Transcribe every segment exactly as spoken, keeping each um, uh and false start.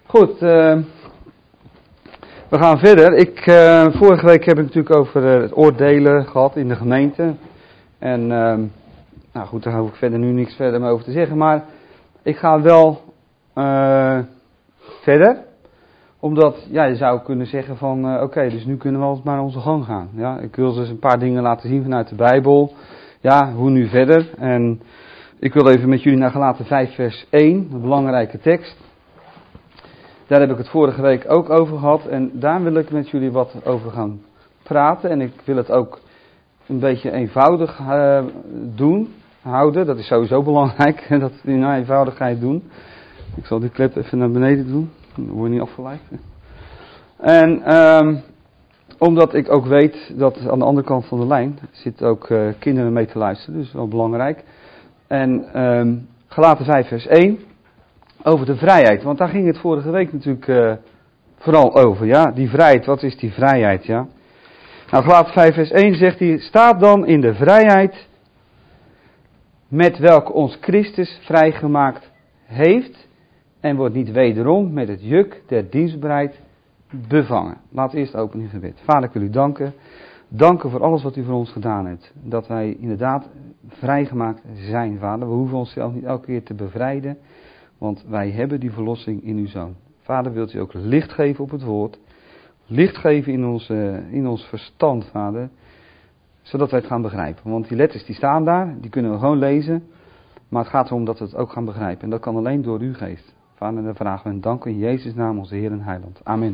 Goed, uh, we gaan verder. Ik, uh, vorige week heb ik natuurlijk over uh, het oordelen gehad in de gemeente. En uh, nou goed, daar hoef ik verder nu niks verder meer over te zeggen. Maar ik ga wel uh, verder. Omdat, ja, je zou kunnen zeggen van, uh, oké, okay, dus nu kunnen we altijd maar onze gang gaan. Ja, ik wil dus een paar dingen laten zien vanuit de Bijbel. Ja, hoe nu verder. En ik wil even met jullie naar Galaten vijf vers één, een belangrijke tekst. Daar heb ik het vorige week ook over gehad en daar wil ik met jullie wat over gaan praten. En ik wil het ook een beetje eenvoudig uh, doen, houden. Dat is sowieso belangrijk, dat we in eenvoudigheid doen. Ik zal die klep even naar beneden doen, dan word je niet afgeleid. En um, omdat ik ook weet dat aan de andere kant van de lijn zitten ook uh, kinderen mee te luisteren, dus wel belangrijk. En um, Galaten vijf vers één. Over de vrijheid, want daar ging het vorige week natuurlijk uh, vooral over, ja. Die vrijheid, wat is die vrijheid, ja. Nou, Galaten vijf vers één zegt hij, staat dan in de vrijheid met welke ons Christus vrijgemaakt heeft en wordt niet wederom met het juk der dienstbaarheid bevangen. Laten we eerst openen in gebed. Vader, ik wil u danken. Danken voor alles wat u voor ons gedaan hebt. Dat wij inderdaad vrijgemaakt zijn, Vader. We hoeven onszelf niet elke keer te bevrijden. Want wij hebben die verlossing in uw Zoon. Vader, wilt u ook licht geven op het woord. Licht geven in ons, uh, in ons verstand, Vader. Zodat wij het gaan begrijpen. Want die letters die staan daar, die kunnen we gewoon lezen. Maar het gaat erom dat we het ook gaan begrijpen. En dat kan alleen door uw geest. Vader, dan vragen we en danken in Jezus' naam, onze Heer en Heiland. Amen.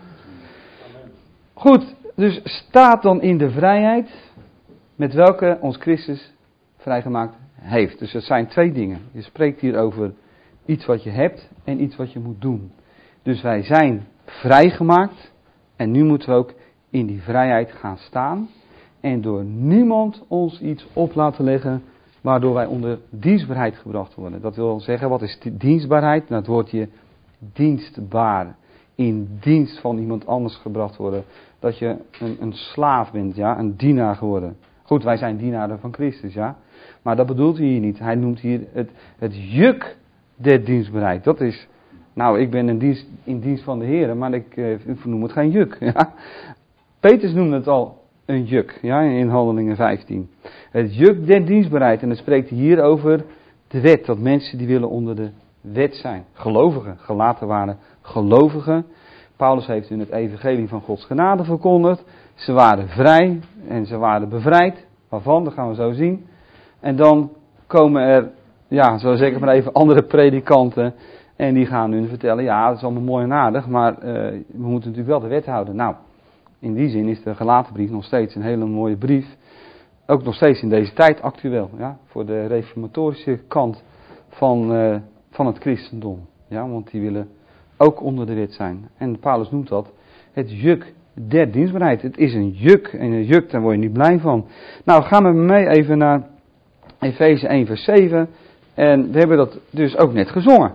Amen. Goed, dus staat dan in de vrijheid met welke ons Christus vrijgemaakt heeft. Dus het zijn twee dingen. Je spreekt hier over iets wat je hebt en iets wat je moet doen. Dus wij zijn vrijgemaakt en nu moeten we ook in die vrijheid gaan staan. En door niemand ons iets op laten leggen waardoor wij onder dienstbaarheid gebracht worden. Dat wil zeggen, wat is dienstbaarheid? Nou, het woordje dienstbaar. In dienst van iemand anders gebracht worden. Dat je een, een slaaf bent, ja, een dienaar geworden. Goed, wij zijn dienaren van Christus, ja. Maar dat bedoelt hij hier niet. Hij noemt hier het, het juk der dienstbaarheid. Dat is, nou, ik ben in dienst, in dienst van de Heer, maar ik, ik noem het geen juk. Ja. Petrus noemde het al een juk, ja, in Handelingen vijftien. Het juk der dienstbaarheid. En dan spreekt hij hier over de wet. Dat mensen die willen onder de wet zijn. Gelovigen. Gelaten waren gelovigen. Paulus heeft in het evangelie van Gods genade verkondigd. Ze waren vrij en ze waren bevrijd. Waarvan? Dat gaan we zo zien. En dan komen er, ja, zo zeg ik maar even, andere predikanten. En die gaan nu vertellen, ja, dat is allemaal mooi en aardig, maar uh, we moeten natuurlijk wel de wet houden. Nou, in die zin is de Galatenbrief nog steeds een hele mooie brief. Ook nog steeds in deze tijd actueel, ja, voor de reformatorische kant van, uh, van het christendom. Ja, want die willen ook onder de wet zijn. En Paulus noemt dat het juk der dienstbaarheid. Het is een juk, en een juk, daar word je niet blij van. Nou, gaan we mee even naar Efeze één vers zeven. En we hebben dat dus ook net gezongen.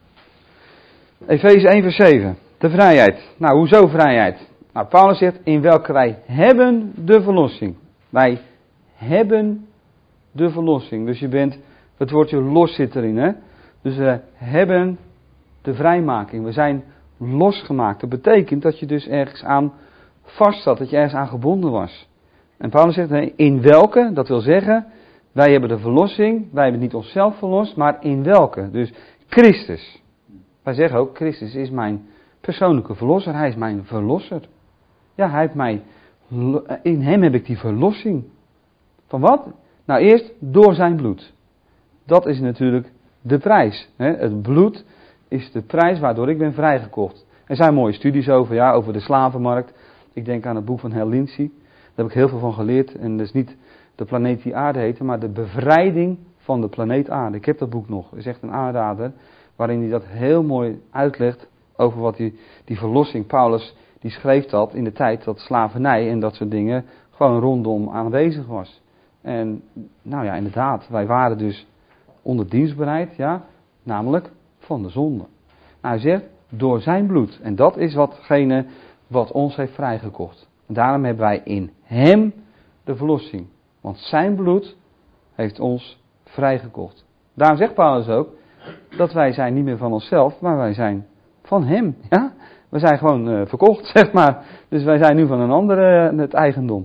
Efeze één vers zeven. De vrijheid. Nou, hoezo vrijheid? Nou, Paulus zegt, in welke wij hebben de verlossing. Wij hebben de verlossing. Dus je bent, het woordje los zit erin, hè. Dus we hebben de vrijmaking. We zijn losgemaakt. Dat betekent dat je dus ergens aan vast zat, dat je ergens aan gebonden was. En Paulus zegt, nee, in welke, dat wil zeggen, wij hebben de verlossing, wij hebben niet onszelf verlost, maar in welke? Dus Christus. Wij zeggen ook, Christus is mijn persoonlijke verlosser, hij is mijn verlosser. Ja, hij heeft mij, in hem heb ik die verlossing. Van wat? Nou, eerst door zijn bloed. Dat is natuurlijk de prijs. Hè? Het bloed is de prijs waardoor ik ben vrijgekocht. Er zijn mooie studies over, ja, over de slavenmarkt. Ik denk aan het boek van Hal Lindsey. Daar heb ik heel veel van geleerd. En dat is niet de planeet die aarde heette, maar de bevrijding van de planeet aarde. Ik heb dat boek nog. Het is echt een aanrader. Waarin hij dat heel mooi uitlegt over wat die, die verlossing. Paulus, die schreef dat in de tijd dat slavernij en dat soort dingen gewoon rondom aanwezig was. En nou ja, inderdaad, wij waren dus onder dienstbaarheid, ja, namelijk van de zonde. Nou, hij zegt, door zijn bloed. En dat is watgene wat ons heeft vrijgekocht. En daarom hebben wij in hem de verlossing. Want zijn bloed heeft ons vrijgekocht. Daarom zegt Paulus ook, dat wij zijn niet meer van onszelf, maar wij zijn van hem. Ja? We zijn gewoon uh, verkocht, zeg maar. Dus wij zijn nu van een andere uh, het eigendom.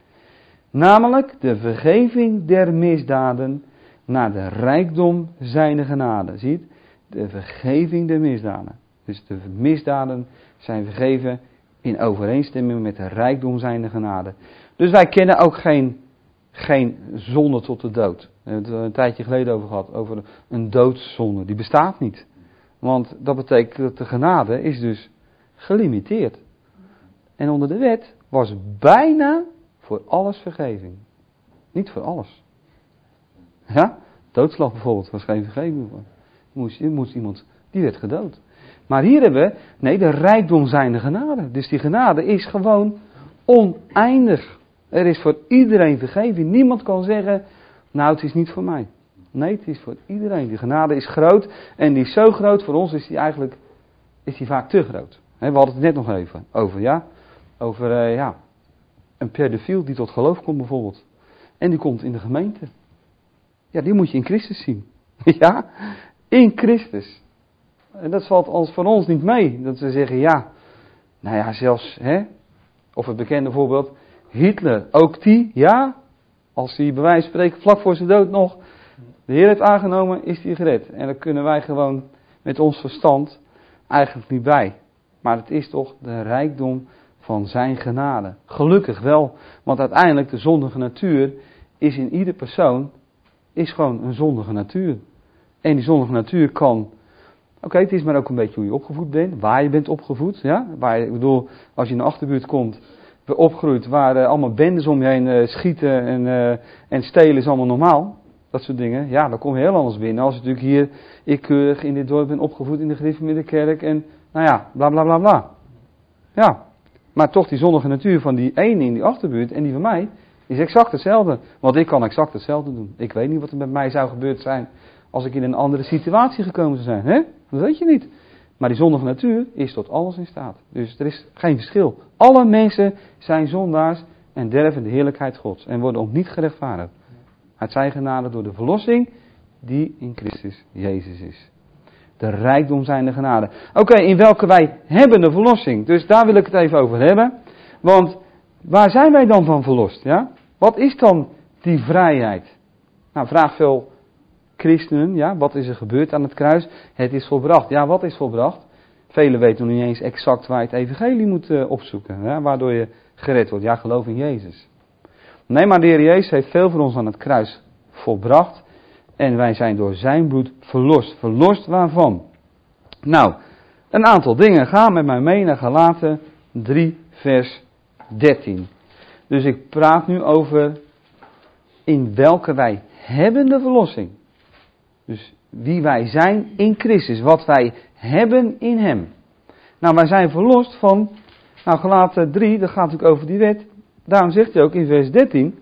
Namelijk de vergeving der misdaden naar de rijkdom zijner genade. Zie je het? De vergeving der misdaden. Dus de misdaden zijn vergeven in overeenstemming met de rijkdom zijner genade. Dus wij kennen ook geen, geen zonde tot de dood. We hebben het er een tijdje geleden over gehad, over een doodszonde. Die bestaat niet. Want dat betekent dat de genade is dus gelimiteerd. En onder de wet was bijna voor alles vergeving. Niet voor alles. Ja? Doodslag bijvoorbeeld was geen vergeving voor. Moest, moest iemand, die werd gedood. Maar hier hebben we, nee, de rijkdom zijnde genade. Dus die genade is gewoon oneindig. Er is voor iedereen vergeving. Niemand kan zeggen, nou het is niet voor mij. Nee, het is voor iedereen. Die genade is groot en die is zo groot, voor ons is die eigenlijk, is die vaak te groot. We hadden het net nog even over, ja. Over, uh, ja, een pedofiel die tot geloof komt bijvoorbeeld. En die komt in de gemeente. Ja, die moet je in Christus zien. Ja, in Christus. En dat valt als voor ons niet mee. Dat we zeggen, ja, nou ja, zelfs, hè. Of het bekende voorbeeld, Hitler, ook die, ja. Als hij bij wijze van spreken vlak voor zijn dood nog de Heer heeft aangenomen, is hij gered. En daar kunnen wij gewoon met ons verstand eigenlijk niet bij. Maar het is toch de rijkdom van zijn genade. Gelukkig wel, want uiteindelijk de zondige natuur is in ieder persoon, is gewoon een zondige natuur. En die zondige natuur kan, oké, okay, het is maar ook een beetje hoe je opgevoed bent, waar je bent opgevoed. Ja? Waar je, ik bedoel, als je in de achterbuurt komt, opgroeit, waar uh, allemaal bendes om je heen uh, schieten en, uh, en stelen is allemaal normaal. Dat soort dingen. Ja, dan kom je heel anders binnen. Als natuurlijk hier, ik keurig in dit dorp ben opgevoed in de gereformeerde kerk en, nou ja, bla bla bla bla. Ja, maar toch die zondige natuur van die ene in die achterbuurt en die van mij is exact hetzelfde. Want ik kan exact hetzelfde doen. Ik weet niet wat er met mij zou gebeurd zijn als ik in een andere situatie gekomen zou zijn. Hè? Dat weet je niet. Maar die zondige natuur is tot alles in staat. Dus er is geen verschil. Alle mensen zijn zondaars en derven de heerlijkheid Gods. En worden ook niet gerechtvaardigd. Het zijn genade door de verlossing die in Christus Jezus is. De rijkdom zijn de genade. Oké, okay, in welke wij hebben de verlossing. Dus daar wil ik het even over hebben. Want waar zijn wij dan van verlost? Ja? Wat is dan die vrijheid? Nou, vraag veel christenen. Ja, wat is er gebeurd aan het kruis? Het is volbracht. Ja, wat is volbracht? Velen weten nog niet eens exact waar je het evangelie moet uh, opzoeken. Ja, waardoor je gered wordt. Ja, geloof in Jezus. Nee, maar de Heer Jezus heeft veel voor ons aan het kruis volbracht. En wij zijn door zijn bloed verlost. Verlost waarvan? Nou, een aantal dingen. Ga met mij mee naar Galaten drie vers dertien. Dus ik praat nu over in welke wij hebben de verlossing. Dus wie wij zijn in Christus. Wat wij hebben in hem. Nou, wij zijn verlost van, nou Galaten drie, dat gaat natuurlijk over die wet. Daarom zegt hij ook in vers dertien.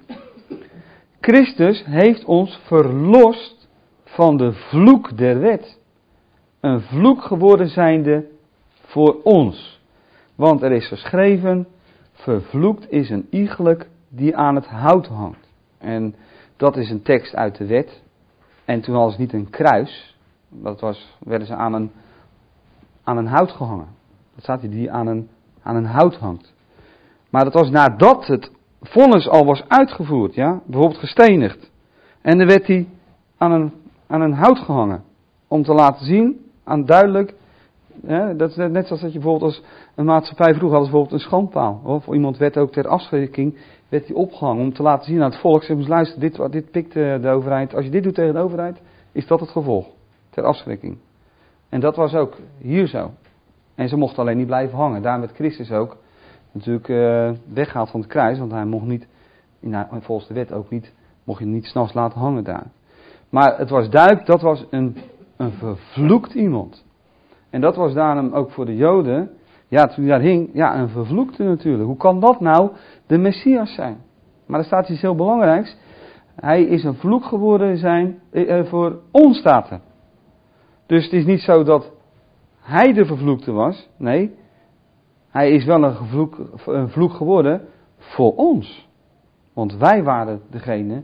Christus heeft ons verlost van de vloek der wet. Een vloek geworden zijnde voor ons. Want er is geschreven, vervloekt is een iegelijk die aan het hout hangt. En dat is een tekst uit de wet. En toen was het niet een kruis. Dat was, werden ze aan een, aan een hout gehangen. Dat staat hier, die aan een, aan een hout hangt. Maar dat was nadat het vonnis al was uitgevoerd. Ja? Bijvoorbeeld gestenigd. En dan werd hij aan een, aan een hout gehangen. Om te laten zien, aan duidelijk. Ja, dat is net zoals dat je bijvoorbeeld als een maatschappij vroeger had, bijvoorbeeld een schandpaal. Of iemand werd ook ter afschrikking, werd hij opgehangen om te laten zien aan het volk. Ze moest luisteren, dit, dit pikt de, de overheid. Als je dit doet tegen de overheid, is dat het gevolg. Ter afschrikking. En dat was ook hier zo. En ze mochten alleen niet blijven hangen. Daarom werd Christus ook natuurlijk uh, weggehaald van het kruis. Want hij mocht niet, nou, volgens de wet ook niet, mocht je niet 's nachts laten hangen daar. Maar het was duidelijk, dat was een, een vervloekt iemand. En dat was daarom ook voor de Joden, ja, toen hij daar hing, ja, een vervloekte natuurlijk. Hoe kan dat nou de Messias zijn? Maar er staat iets heel belangrijks. Hij is een vloek geworden zijn, eh, voor ons staat er. Dus het is niet zo dat hij de vervloekte was. Nee, hij is wel een, gevloek, een vloek geworden voor ons. Want wij waren degene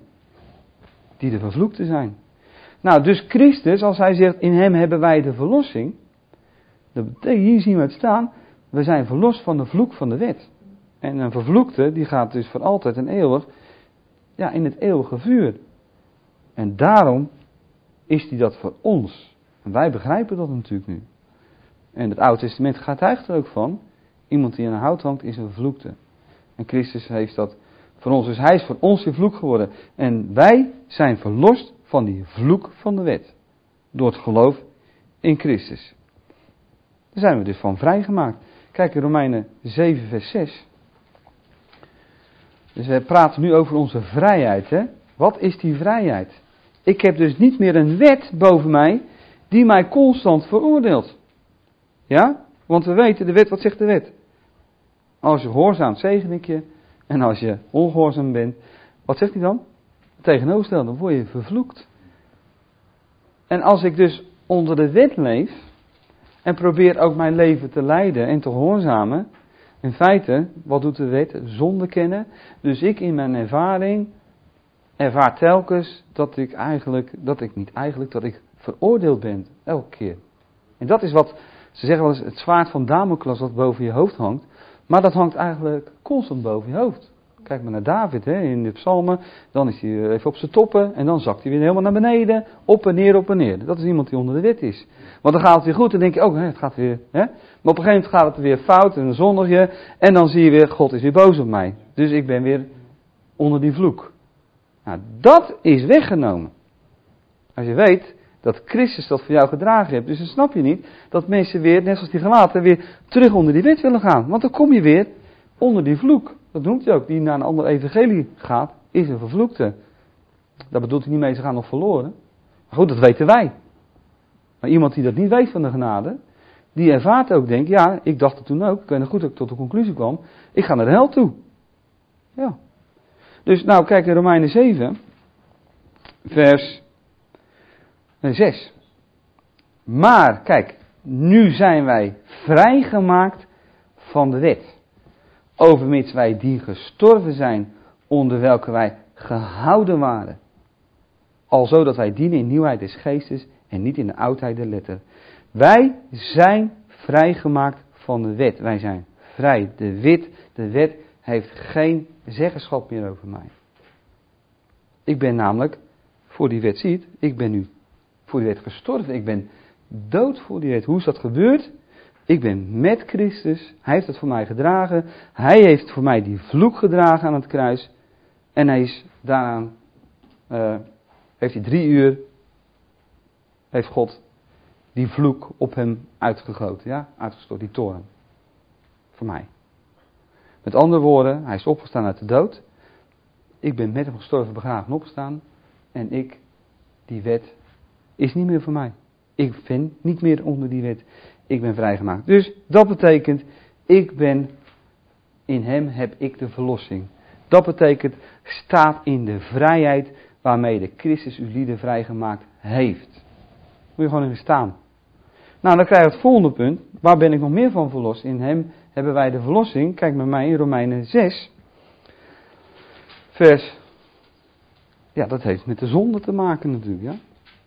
die de vervloekte zijn. Nou, dus Christus, als hij zegt, in hem hebben wij de verlossing. Dat betekent, hier zien we het staan, we zijn verlost van de vloek van de wet. En een vervloekte, die gaat dus voor altijd en eeuwig, ja, in het eeuwige vuur. En daarom is die dat voor ons. En wij begrijpen dat natuurlijk nu. En het Oude Testament getuigt er ook van, iemand die aan een hout hangt is een vervloekte. En Christus heeft dat voor ons. Dus hij is voor ons die vloek geworden. En wij zijn verlost van die vloek van de wet. Door het geloof in Christus. Daar zijn we dus van vrijgemaakt. Kijk in Romeinen zeven vers zes. Dus we praten nu over onze vrijheid. Hè? Wat is die vrijheid? Ik heb dus niet meer een wet boven mij die mij constant veroordeelt. Ja? Want we weten de wet, wat zegt de wet? Als je gehoorzaamt, zegen ik je. En als je ongehoorzaam bent, wat zegt hij dan? Tegenoverstel, dan word je vervloekt. En als ik dus onder de wet leef en probeer ook mijn leven te leiden en te gehoorzamen, in feite, wat doet de wet? Zonde kennen. Dus ik in mijn ervaring ervaar telkens dat ik eigenlijk, dat ik niet eigenlijk, dat ik veroordeeld ben. Elke keer. En dat is wat, ze zeggen wel eens, het zwaard van Damocles wat boven je hoofd hangt. Maar dat hangt eigenlijk constant boven je hoofd. Kijk maar naar David hè, in de psalmen. Dan is hij even op zijn toppen. En dan zakt hij weer helemaal naar beneden. Op en neer, op en neer. Dat is iemand die onder de wet is. Want dan gaat het weer goed. En dan denk je, oh het gaat weer. Hè? Maar op een gegeven moment gaat het weer fout. En dan zondig je. En dan zie je weer, God is weer boos op mij. Dus ik ben weer onder die vloek. Nou, dat is weggenomen. Als je weet dat Christus dat voor jou gedragen heeft. Dus dan snap je niet dat mensen weer, net zoals die gelaten, weer terug onder die wet willen gaan. Want dan kom je weer onder die vloek. Dat noemt hij ook. Die naar een ander evangelie gaat, is een vervloekte. Daar bedoelt hij niet mee, ze gaan nog verloren. Maar goed, dat weten wij. Maar iemand die dat niet weet van de genade, die ervaart ook, denkt, ja, ik dacht het toen ook. Ik weet nog goed dat ik tot de conclusie kwam. Ik ga naar de hel toe. Ja. Dus nou, kijk in Romeinen zeven, vers zes. Maar, kijk, nu zijn wij vrijgemaakt van de wet. Overmits wij die gestorven zijn, onder welke wij gehouden waren. Alzo dat wij dienen in nieuwheid des geestes en niet in de oudheid der letter. Wij zijn vrijgemaakt van de wet. Wij zijn vrij. De wet, de wet heeft geen zeggenschap meer over mij. Ik ben namelijk, voor die wet ziet, ik ben nu voor die wet gestorven. Ik ben dood voor die wet. Hoe is dat gebeurd? Ik ben met Christus. Hij heeft het voor mij gedragen. Hij heeft voor mij die vloek gedragen aan het kruis. En hij is daaraan, uh, heeft hij drie uur, heeft God die vloek op hem uitgegoten. Ja, uitgestort, die toorn. Voor mij. Met andere woorden, hij is opgestaan uit de dood. Ik ben met hem gestorven, begraven en opgestaan. En ik, die wet, is niet meer voor mij. Ik ben niet meer onder die wet. Ik ben vrijgemaakt. Dus dat betekent, ik ben, in hem heb ik de verlossing. Dat betekent, staat in de vrijheid waarmee de Christus uw lieden vrijgemaakt heeft. Moet je gewoon in staan. Nou, dan krijg je het volgende punt. Waar ben ik nog meer van verlost? In hem hebben wij de verlossing. Kijk met mij in Romeinen zes. Vers. Ja, dat heeft met de zonde te maken natuurlijk, ja.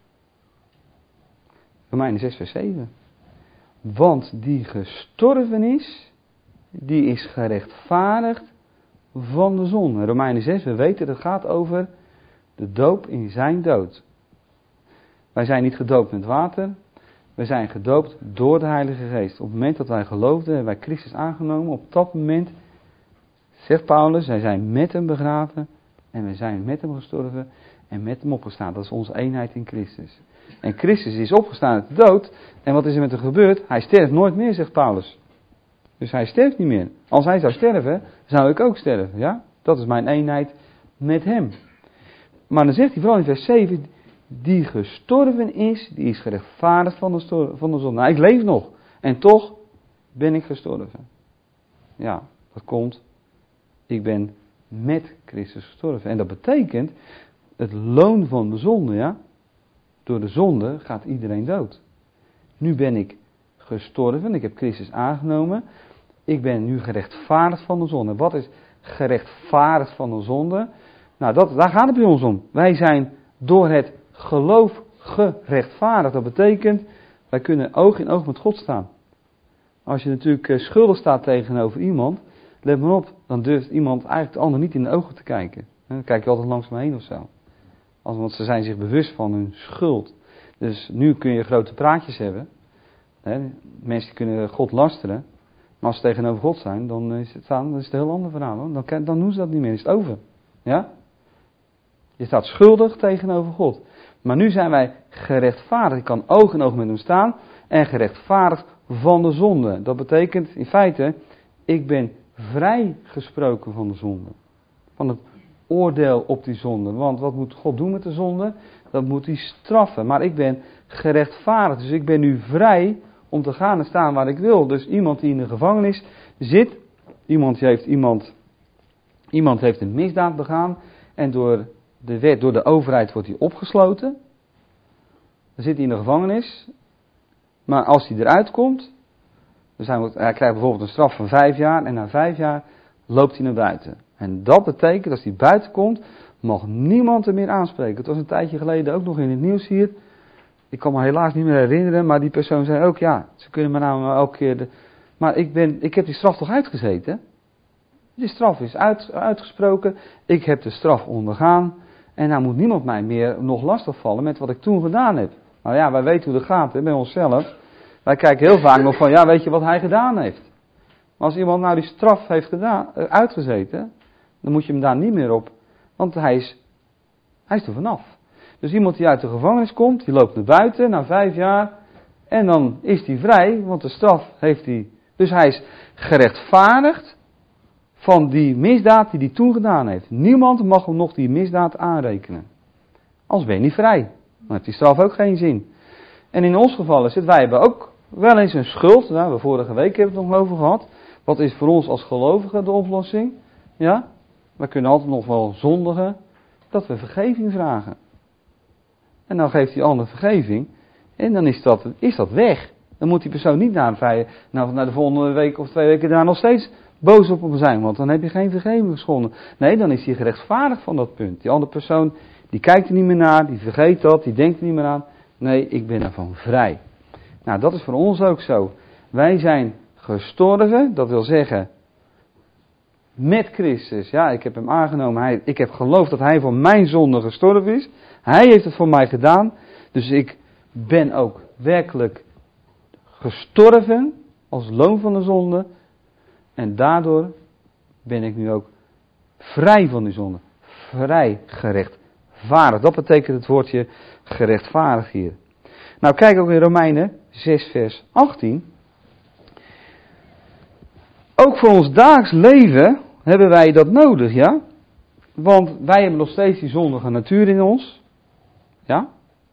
Romeinen zes vers zeven. Want die gestorven is, die is gerechtvaardigd van de zonde. Romeinen zes, we weten dat het gaat over de doop in zijn dood. Wij zijn niet gedoopt met water, we zijn gedoopt door de Heilige Geest. Op het moment dat wij geloofden, hebben wij Christus aangenomen. Op dat moment, zegt Paulus, wij zijn met hem begraven en we zijn met hem gestorven en met hem opgestaan. Dat is onze eenheid in Christus. En Christus is opgestaan uit de dood. En wat is er met hem gebeurd? Hij sterft nooit meer, zegt Paulus. Dus hij sterft niet meer. Als hij zou sterven, zou ik ook sterven. Ja? Dat is mijn eenheid met hem. Maar dan zegt hij vooral in vers zeven, die gestorven is, die is gerechtvaardigd van de, stor- van de zon. Nou, ik leef nog. En toch ben ik gestorven. Ja, dat komt. Ik ben met Christus gestorven. En dat betekent, het loon van de zonde, ja. Door de zonde gaat iedereen dood. Nu ben ik gestorven, ik heb Christus aangenomen. Ik ben nu gerechtvaardigd van de zonde. Wat is gerechtvaardigd van de zonde? Nou, dat, daar gaat het bij ons om. Wij zijn door het geloof gerechtvaardigd. Dat betekent, wij kunnen oog in oog met God staan. Als je natuurlijk uh, schuldig staat tegenover iemand, let maar op, dan durft iemand eigenlijk de ander niet in de ogen te kijken. Dan kijk je altijd langs me heen of zo. Als, want ze zijn zich bewust van hun schuld. Dus nu kun je grote praatjes hebben. Hè? Mensen kunnen God lasteren. Maar als ze tegenover God zijn, dan is het, dan is het een heel ander verhaal. Hoor. Dan, kan, dan doen ze dat niet meer, is het over. Ja? Je staat schuldig tegenover God. Maar nu zijn wij gerechtvaardigd. Ik kan oog in oog met hem staan. En gerechtvaardigd van de zonde. Dat betekent in feite, ik ben vrijgesproken van de zonde. Van het oordeel op die zonde. Want wat moet God doen met de zonde? Dat moet hij straffen. Maar ik ben gerechtvaardigd. Dus ik ben nu vrij om te gaan en staan waar ik wil. Dus iemand die in de gevangenis zit. Iemand heeft, iemand, iemand heeft een misdaad begaan. En door de wet, door de overheid wordt hij opgesloten. Dan zit hij in de gevangenis. Maar als hij eruit komt. Dus hij, moet, hij krijgt bijvoorbeeld een straf van vijf jaar. En na vijf jaar loopt hij naar buiten. En dat betekent, als hij buiten komt, mag niemand hem meer aanspreken. Het was een tijdje geleden ook nog in het nieuws hier. Ik kan me helaas niet meer herinneren, maar die persoon zei ook, ja, ze kunnen me nou elke keer... De, maar ik, ben, ik heb die straf toch uitgezeten? Die straf is uit, uitgesproken, ik heb de straf ondergaan. En nou moet niemand mij meer nog lastigvallen met wat ik toen gedaan heb. Nou ja, wij weten hoe dat gaat hè, bij onszelf. Wij kijken heel vaak nog van, ja, weet je wat hij gedaan heeft? Maar als iemand nou die straf heeft gedaan, uitgezeten, dan moet je hem daar niet meer op. Want hij is, hij is er vanaf. Dus iemand die uit de gevangenis komt, die loopt naar buiten na vijf jaar. En dan is hij vrij, want de straf heeft hij. Dus hij is gerechtvaardigd van die misdaad die hij toen gedaan heeft. Niemand mag hem nog die misdaad aanrekenen. Anders ben je niet vrij. Dan heeft die straf ook geen zin. En in ons geval is het, wij hebben ook wel eens een schuld. Nou, we vorige week hebben we het nog over gehad. Wat is voor ons als gelovigen de oplossing? Ja, we kunnen altijd nog wel zondigen. Dat we vergeving vragen. En dan geeft die ander vergeving. En dan is dat, is dat weg. Dan moet die persoon niet na, een vrije, nou, na de volgende week of twee weken daar nog steeds boos op hem zijn. Want dan heb je geen vergeving geschonden. Nee, dan is hij gerechtvaardigd van dat punt. Die andere persoon, die kijkt er niet meer naar. Die vergeet dat. Die denkt er niet meer aan. Nee, ik ben ervan vrij. Nou, dat is voor ons ook zo. Wij zijn gestorven. Dat wil zeggen, met Christus. Ja, ik heb hem aangenomen. Hij, ik heb geloofd dat hij voor mijn zonde gestorven is. Hij heeft het voor mij gedaan. Dus ik ben ook werkelijk gestorven als loon van de zonde. En daardoor ben ik nu ook vrij van die zonde. Vrij gerechtvaardigd. Dat betekent het woordje gerechtvaardigd hier. Nou, kijk ook in Romeinen zes vers achttien. Ook voor ons dagelijks leven hebben wij dat nodig, ja. Want wij hebben nog steeds die zondige natuur in ons. Ja.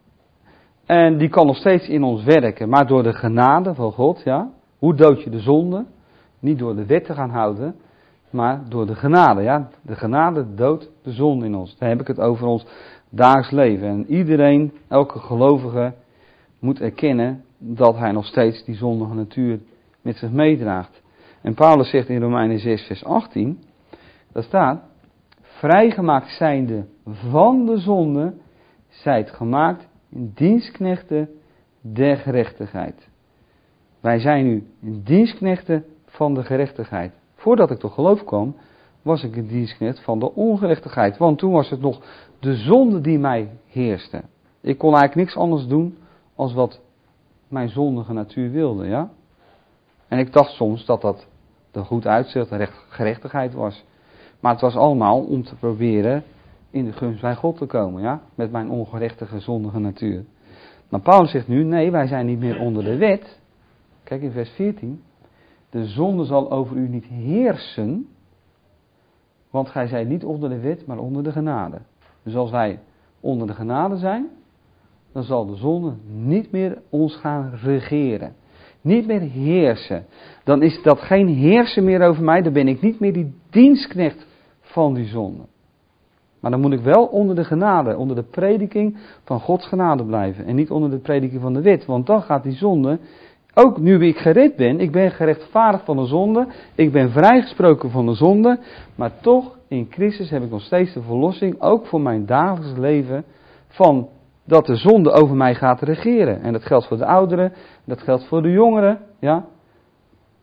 En die kan nog steeds in ons werken. Maar door de genade van God, ja. Hoe dood je de zonde? Niet door de wet te gaan houden. Maar door de genade, ja. De genade doodt de zonde in ons. Daar heb ik het over ons dagelijks leven. En iedereen, elke gelovige, moet erkennen dat hij nog steeds die zondige natuur met zich meedraagt. En Paulus zegt in Romeinen zes vers achttien. Daar staat: vrijgemaakt zijnde van de zonde, zijt gemaakt in dienstknechten der gerechtigheid. Wij zijn nu in dienstknechten van de gerechtigheid. Voordat ik tot geloof kwam, was ik een dienstknecht van de ongerechtigheid. Want toen was het nog de zonde die mij heerste. Ik kon eigenlijk niks anders doen als wat mijn zondige natuur wilde, ja. En ik dacht soms dat dat er goed uitzicht, recht, gerechtigheid was. Maar het was allemaal om te proberen in de gunst bij God te komen, ja. Met mijn ongerechtige, zondige natuur. Maar Paulus zegt nu, nee, wij zijn niet meer onder de wet. Kijk in vers veertien. De zonde zal over u niet heersen, want gij zijt niet onder de wet, maar onder de genade. Dus als wij onder de genade zijn, dan zal de zonde niet meer ons gaan regeren. Niet meer heersen. Dan is dat geen heersen meer over mij, dan ben ik niet meer die dienstknecht van die zonde. Maar dan moet ik wel onder de genade, onder de prediking van Gods genade blijven. En niet onder de prediking van de wet, want dan gaat die zonde, ook nu ik gered ben, ik ben gerechtvaardigd van de zonde, ik ben vrijgesproken van de zonde, maar toch in Christus heb ik nog steeds de verlossing, ook voor mijn dagelijks leven, van dat de zonde over mij gaat regeren. En dat geldt voor de ouderen, dat geldt voor de jongeren, ja.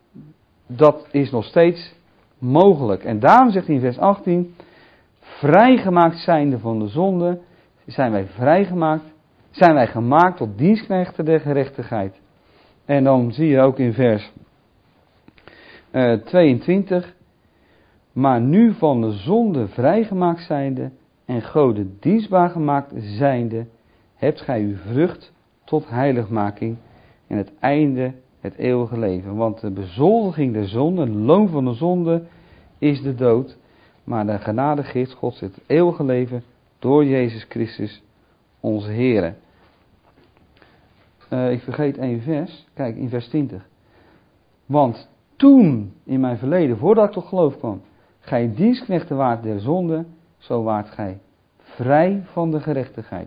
dat is nog steeds mogelijk. En daarom zegt hij in vers achttien, vrijgemaakt zijnde van de zonde, zijn wij vrijgemaakt, zijn wij gemaakt tot dienstknechten der gerechtigheid. En dan zie je ook in vers uh, tweeëntwintig, maar nu van de zonde vrijgemaakt zijnde en Gode dienstbaar gemaakt zijnde, hebt gij uw vrucht tot heiligmaking en het einde het eeuwige leven. Want de bezoldiging der zonde, de loon van de zonde, is de dood. Maar de genadegift Gods het eeuwige leven door Jezus Christus onze Heere. Uh, ik vergeet één vers. Kijk, in vers twintig. Want toen, in mijn verleden, voordat ik tot geloof kwam, gij dienstknechten waart der zonde, zo waart gij vrij van de gerechtigheid.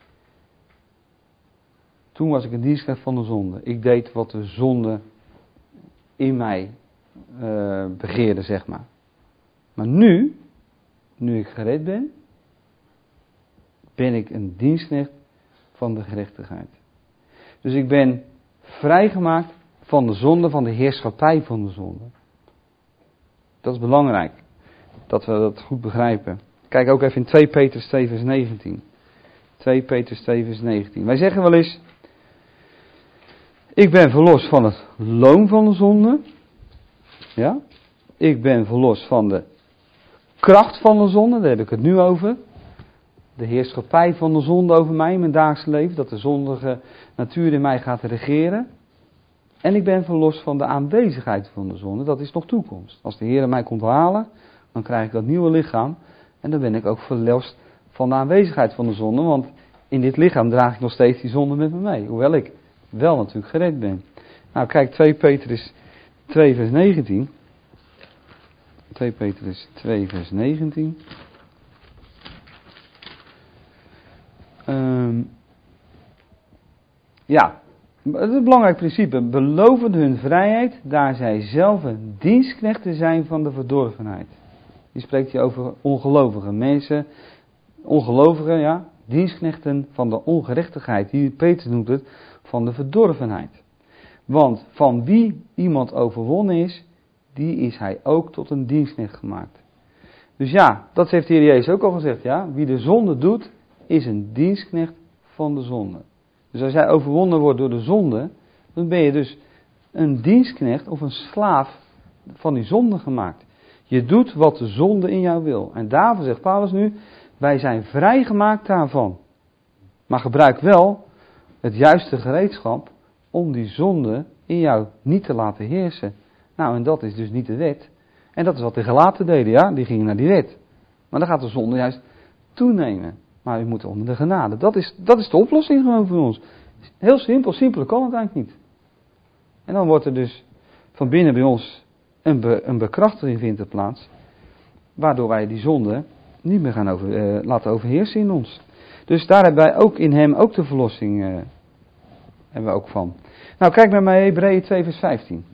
Toen was ik een dienstknecht van de zonde. Ik deed wat de zonde in mij uh, begeerde, zeg maar. Maar nu, nu ik gered ben, ben ik een dienstknecht van de gerechtigheid. Dus ik ben vrijgemaakt van de zonde, van de heerschappij van de zonde. Dat is belangrijk, dat we dat goed begrijpen. Kijk ook even in twee Petrus twee vers negentien. twee Petrus twee vers negentien. Wij zeggen wel eens, ik ben verlost van het loon van de zonde. Ja. Ik ben verlost van de kracht van de zonde, daar heb ik het nu over. De heerschappij van de zonde over mij in mijn dagelijks leven, dat de zondige natuur in mij gaat regeren. En ik ben verlost van de aanwezigheid van de zonde, dat is nog toekomst. Als de Heer mij komt halen, dan krijg ik dat nieuwe lichaam. En dan ben ik ook verlost van de aanwezigheid van de zonde, want in dit lichaam draag ik nog steeds die zonde met me mee. Hoewel ik wel natuurlijk gered ben. Nou kijk, twee Petrus twee vers negentien. twee Petrus twee vers negentien. Um, ja, het is een belangrijk principe. Beloven hun vrijheid, daar zij zelf dienstknechten zijn van de verdorvenheid. Die spreekt hier over ongelovige mensen. Ongelovigen, ja, dienstknechten van de ongerechtigheid. Hier, Petrus noemt het, van de verdorvenheid. Want van wie iemand overwonnen is, die is hij ook tot een dienstknecht gemaakt. Dus ja, dat heeft de Heer Jezus ook al gezegd, ja. Wie de zonde doet, is een dienstknecht van de zonde. Dus als jij overwonnen wordt door de zonde, dan ben je dus een dienstknecht of een slaaf van die zonde gemaakt. Je doet wat de zonde in jou wil. En daarvoor zegt Paulus nu, wij zijn vrijgemaakt daarvan. Maar gebruik wel het juiste gereedschap om die zonde in jou niet te laten heersen. Nou, en dat is dus niet de wet. En dat is wat de Galaten deden, ja. Die gingen naar die wet. Maar dan gaat de zonde juist toenemen. Maar we moeten onder de genade. Dat is, dat is de oplossing gewoon voor ons. Heel simpel, simpeler kan het eigenlijk niet. En dan wordt er dus van binnen bij ons een, be, een bekrachtiging vindt er plaats. Waardoor wij die zonde niet meer gaan over, uh, laten overheersen in ons. Dus daar hebben wij ook in hem ook de verlossing uh, hebben we ook van. Nou, kijk naar mij Hebreeën twee vers vijftien.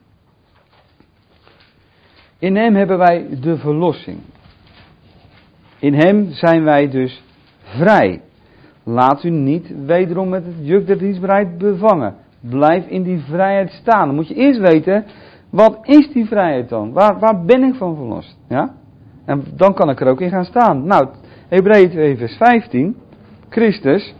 In hem hebben wij de verlossing. In hem zijn wij dus vrij. Laat u niet wederom met het juk der dienstbaarheid bevangen. Blijf in die vrijheid staan. Dan moet je eerst weten, wat is die vrijheid dan? Waar, waar ben ik van verlost? Ja? En dan kan ik er ook in gaan staan. Nou, Hebreeën twee vers vijftien. Christus.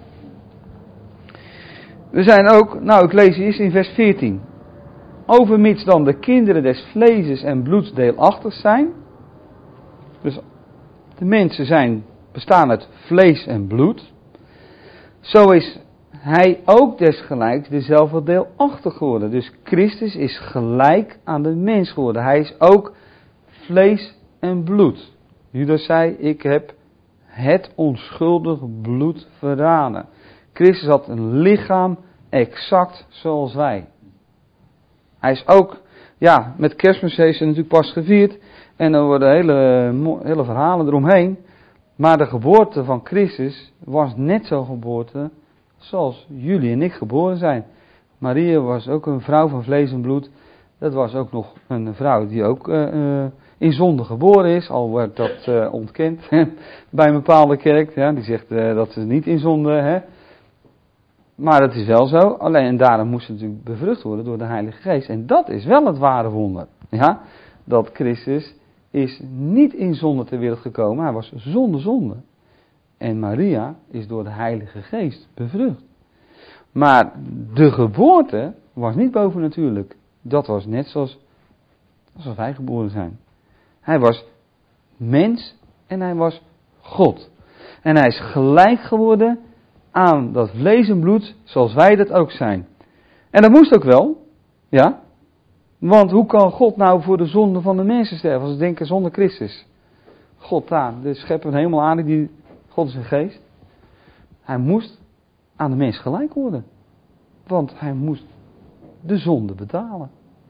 We zijn ook, nou ik lees eerst in vers veertien. Overmits dan de kinderen des vleeses en bloeds deelachtig zijn. Dus de mensen zijn, bestaan uit vlees en bloed. Zo is hij ook desgelijks dezelfde deelachtig geworden. Dus Christus is gelijk aan de mens geworden. Hij is ook vlees en bloed. Judas zei, ik heb het onschuldig bloed verraden. Christus had een lichaam exact zoals wij. Hij is ook, ja, met Kerstmis heeft ze natuurlijk pas gevierd. En dan worden hele, hele verhalen eromheen. Maar de geboorte van Christus was net zo'n geboorte zoals jullie en ik geboren zijn. Maria was ook een vrouw van vlees en bloed. Dat was ook nog een vrouw die ook uh, uh, in zonde geboren is. Al wordt dat uh, ontkend bij een bepaalde kerk. Ja, die zegt uh, dat ze niet in zonde... Hè. Maar dat is wel zo. Alleen en daarom moest ze natuurlijk bevrucht worden door de Heilige Geest. En dat is wel het ware wonder. Ja, dat Christus is niet in zonde ter wereld gekomen. Hij was zonder zonde. En Maria is door de Heilige Geest bevrucht. Maar de geboorte was niet bovennatuurlijk. Dat was net zoals, zoals wij geboren zijn. Hij was mens en hij was God. En hij is gelijk geworden aan dat vlees en bloed zoals wij dat ook zijn. En dat moest ook wel. Ja. Want hoe kan God nou voor de zonde van de mensen sterven als ze denken zonder Christus? God daar, de schepper van hemel en aarde, die God is een geest. Hij moest aan de mens gelijk worden. Want hij moest de zonde betalen.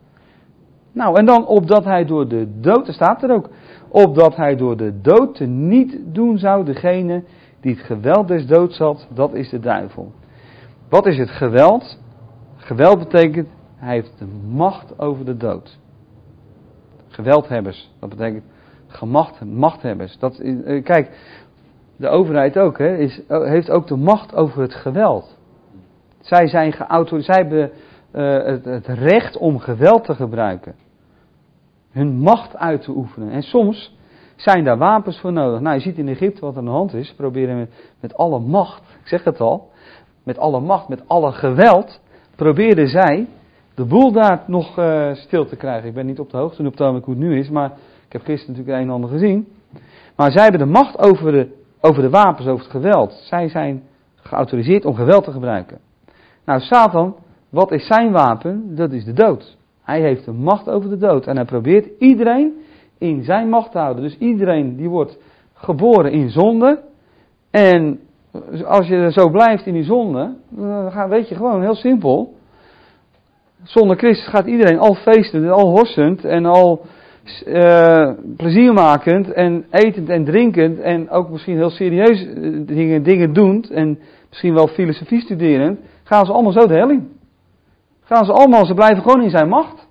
Nou, en dan opdat hij door de dood, er staat er ook, opdat hij door de dood te niet doen zou degene die het geweld des doods had, dat is de duivel. Wat is het geweld? Geweld betekent, hij heeft de macht over de dood. Geweldhebbers, dat betekent gemacht, machthebbers. Dat, uh, kijk, de overheid ook, hè, is, heeft ook de macht over het geweld. Zij zijn geautoriseerd, zij hebben uh, het, het recht om geweld te gebruiken. Hun macht uit te oefenen. En soms zijn daar wapens voor nodig. Nou, je ziet in Egypte wat er aan de hand is. Ze proberen met, met alle macht, ik zeg het al, met alle macht, met alle geweld, probeerden zij de boel daar nog uh, stil te krijgen. Ik ben niet op de hoogte op het ogenblik hoe het nu is, maar ik heb gisteren natuurlijk een en ander gezien. Maar zij hebben de macht over de, over de wapens, over het geweld. Zij zijn geautoriseerd om geweld te gebruiken. Nou, Satan, wat is zijn wapen? Dat is de dood. Hij heeft de macht over de dood. En hij probeert iedereen in zijn macht te houden. Dus iedereen die wordt geboren in zonde. En als je zo blijft in die zonde, dan weet je gewoon heel simpel. Zonder Christus gaat iedereen al feestend en al horsend en al uh, pleziermakend en etend en drinkend en ook misschien heel serieus dingen, dingen doend en misschien wel filosofie studerend, gaan ze allemaal zo de hel in. Gaan ze allemaal, ze blijven gewoon in zijn macht.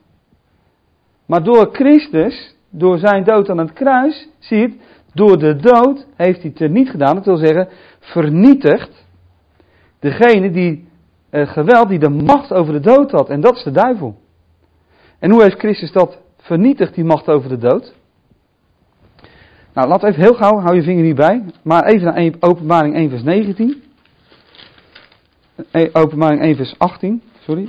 Maar door Christus, door zijn dood aan het kruis, zie je het, door de dood heeft hij het niet gedaan. Dat wil zeggen, vernietigd degene die uh, geweld, die de macht over de dood had. En dat is de duivel. En hoe heeft Christus dat vernietigd, die macht over de dood? Nou, laat even heel gauw, hou je vinger hierbij. Maar even naar Openbaring één vers negentien. Openbaring één vers achttien, sorry.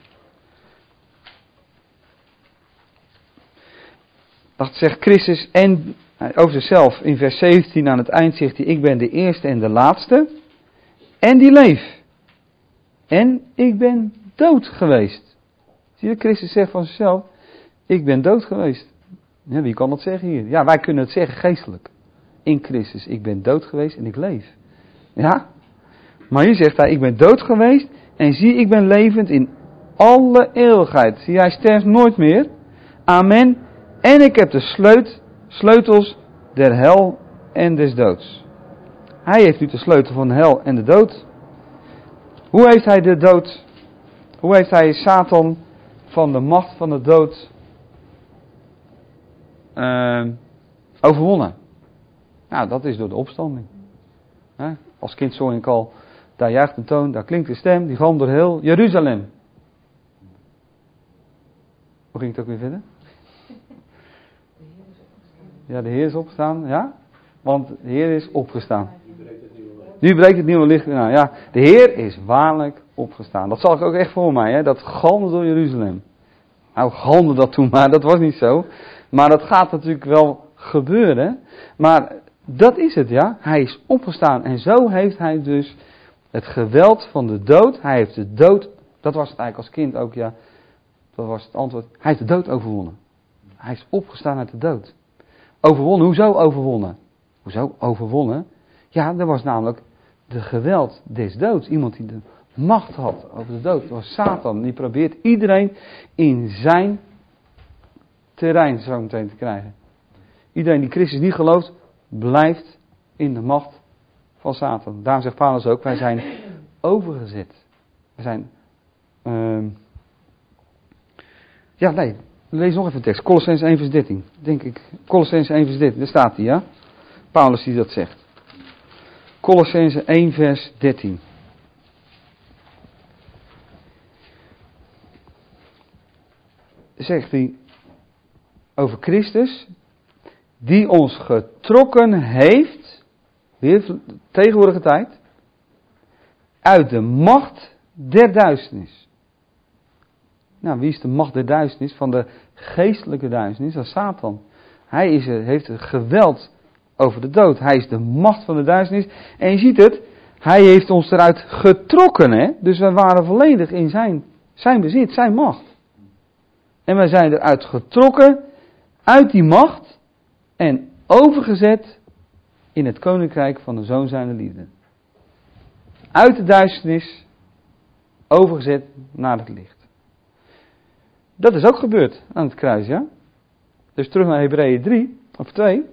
Dat zegt Christus en over zichzelf in vers zeventien aan het eind zegt hij, ik ben de eerste en de laatste en die leef. En ik ben dood geweest. Zie je, Christus zegt van zichzelf, ik ben dood geweest. Ja, wie kan dat zeggen hier? Ja, wij kunnen het zeggen geestelijk. In Christus, ik ben dood geweest en ik leef. Ja, maar hier zegt hij, ik ben dood geweest en zie, ik ben levend in alle eeuwigheid. Zie, hij sterft nooit meer. Amen. En ik heb de sleut, sleutels der hel en des doods. Hij heeft nu de sleutel van de hel en de dood. Hoe heeft hij de dood, hoe heeft hij Satan van de macht van de dood uh, overwonnen? Nou, dat is door de opstanding. He? Als kind zong ik al, daar juicht een toon, daar klinkt een stem, die galmt door heel Jeruzalem. Hoe ging het ook weer verder? Ja, de Heer is opgestaan, ja. Want de Heer is opgestaan. Nu breekt het nieuwe licht weer aan. Ja, de Heer is waarlijk opgestaan. Dat zag ik ook echt voor mij, hè. Dat galmde door Jeruzalem. Nou, galmde dat toen maar, dat was niet zo. Maar dat gaat natuurlijk wel gebeuren. Maar dat is het, ja. Hij is opgestaan. En zo heeft hij dus het geweld van de dood. Hij heeft de dood, dat was het eigenlijk als kind ook, ja. Dat was het antwoord. Hij heeft de dood overwonnen. Hij is opgestaan uit de dood. Overwonnen, hoezo overwonnen? Hoezo overwonnen? Ja, er was namelijk de geweld des doods. Iemand die de macht had over de dood. Dat was Satan. Die probeert iedereen in zijn terrein zo meteen te krijgen. Iedereen die Christus niet gelooft, blijft in de macht van Satan. Daarom zegt Paulus ook, wij zijn overgezet. We zijn... Uh, ja, nee... Lees nog even de tekst. Colossenzen één vers dertien. Denk ik. Colossenzen één vers dertien. Daar staat hij, ja. Paulus die dat zegt. Colossenzen één vers dertien. Zegt hij. over Christus, die ons getrokken heeft, weer tegenwoordige tijd, uit de macht der duisternis. Nou, wie is de macht der duisternis? Van de geestelijke duisternis, dat is Satan. Hij is, heeft het geweld over de dood. Hij is de macht van de duisternis. En je ziet het, hij heeft ons eruit getrokken. Hè? Dus wij waren volledig in zijn, zijn bezit, zijn macht. En wij zijn eruit getrokken, uit die macht, en overgezet in het koninkrijk van de Zoon zijner liefde. Uit de duisternis, overgezet naar het licht. Dat is ook gebeurd aan het kruis, ja. Dus terug naar Hebreeën drie, of twee.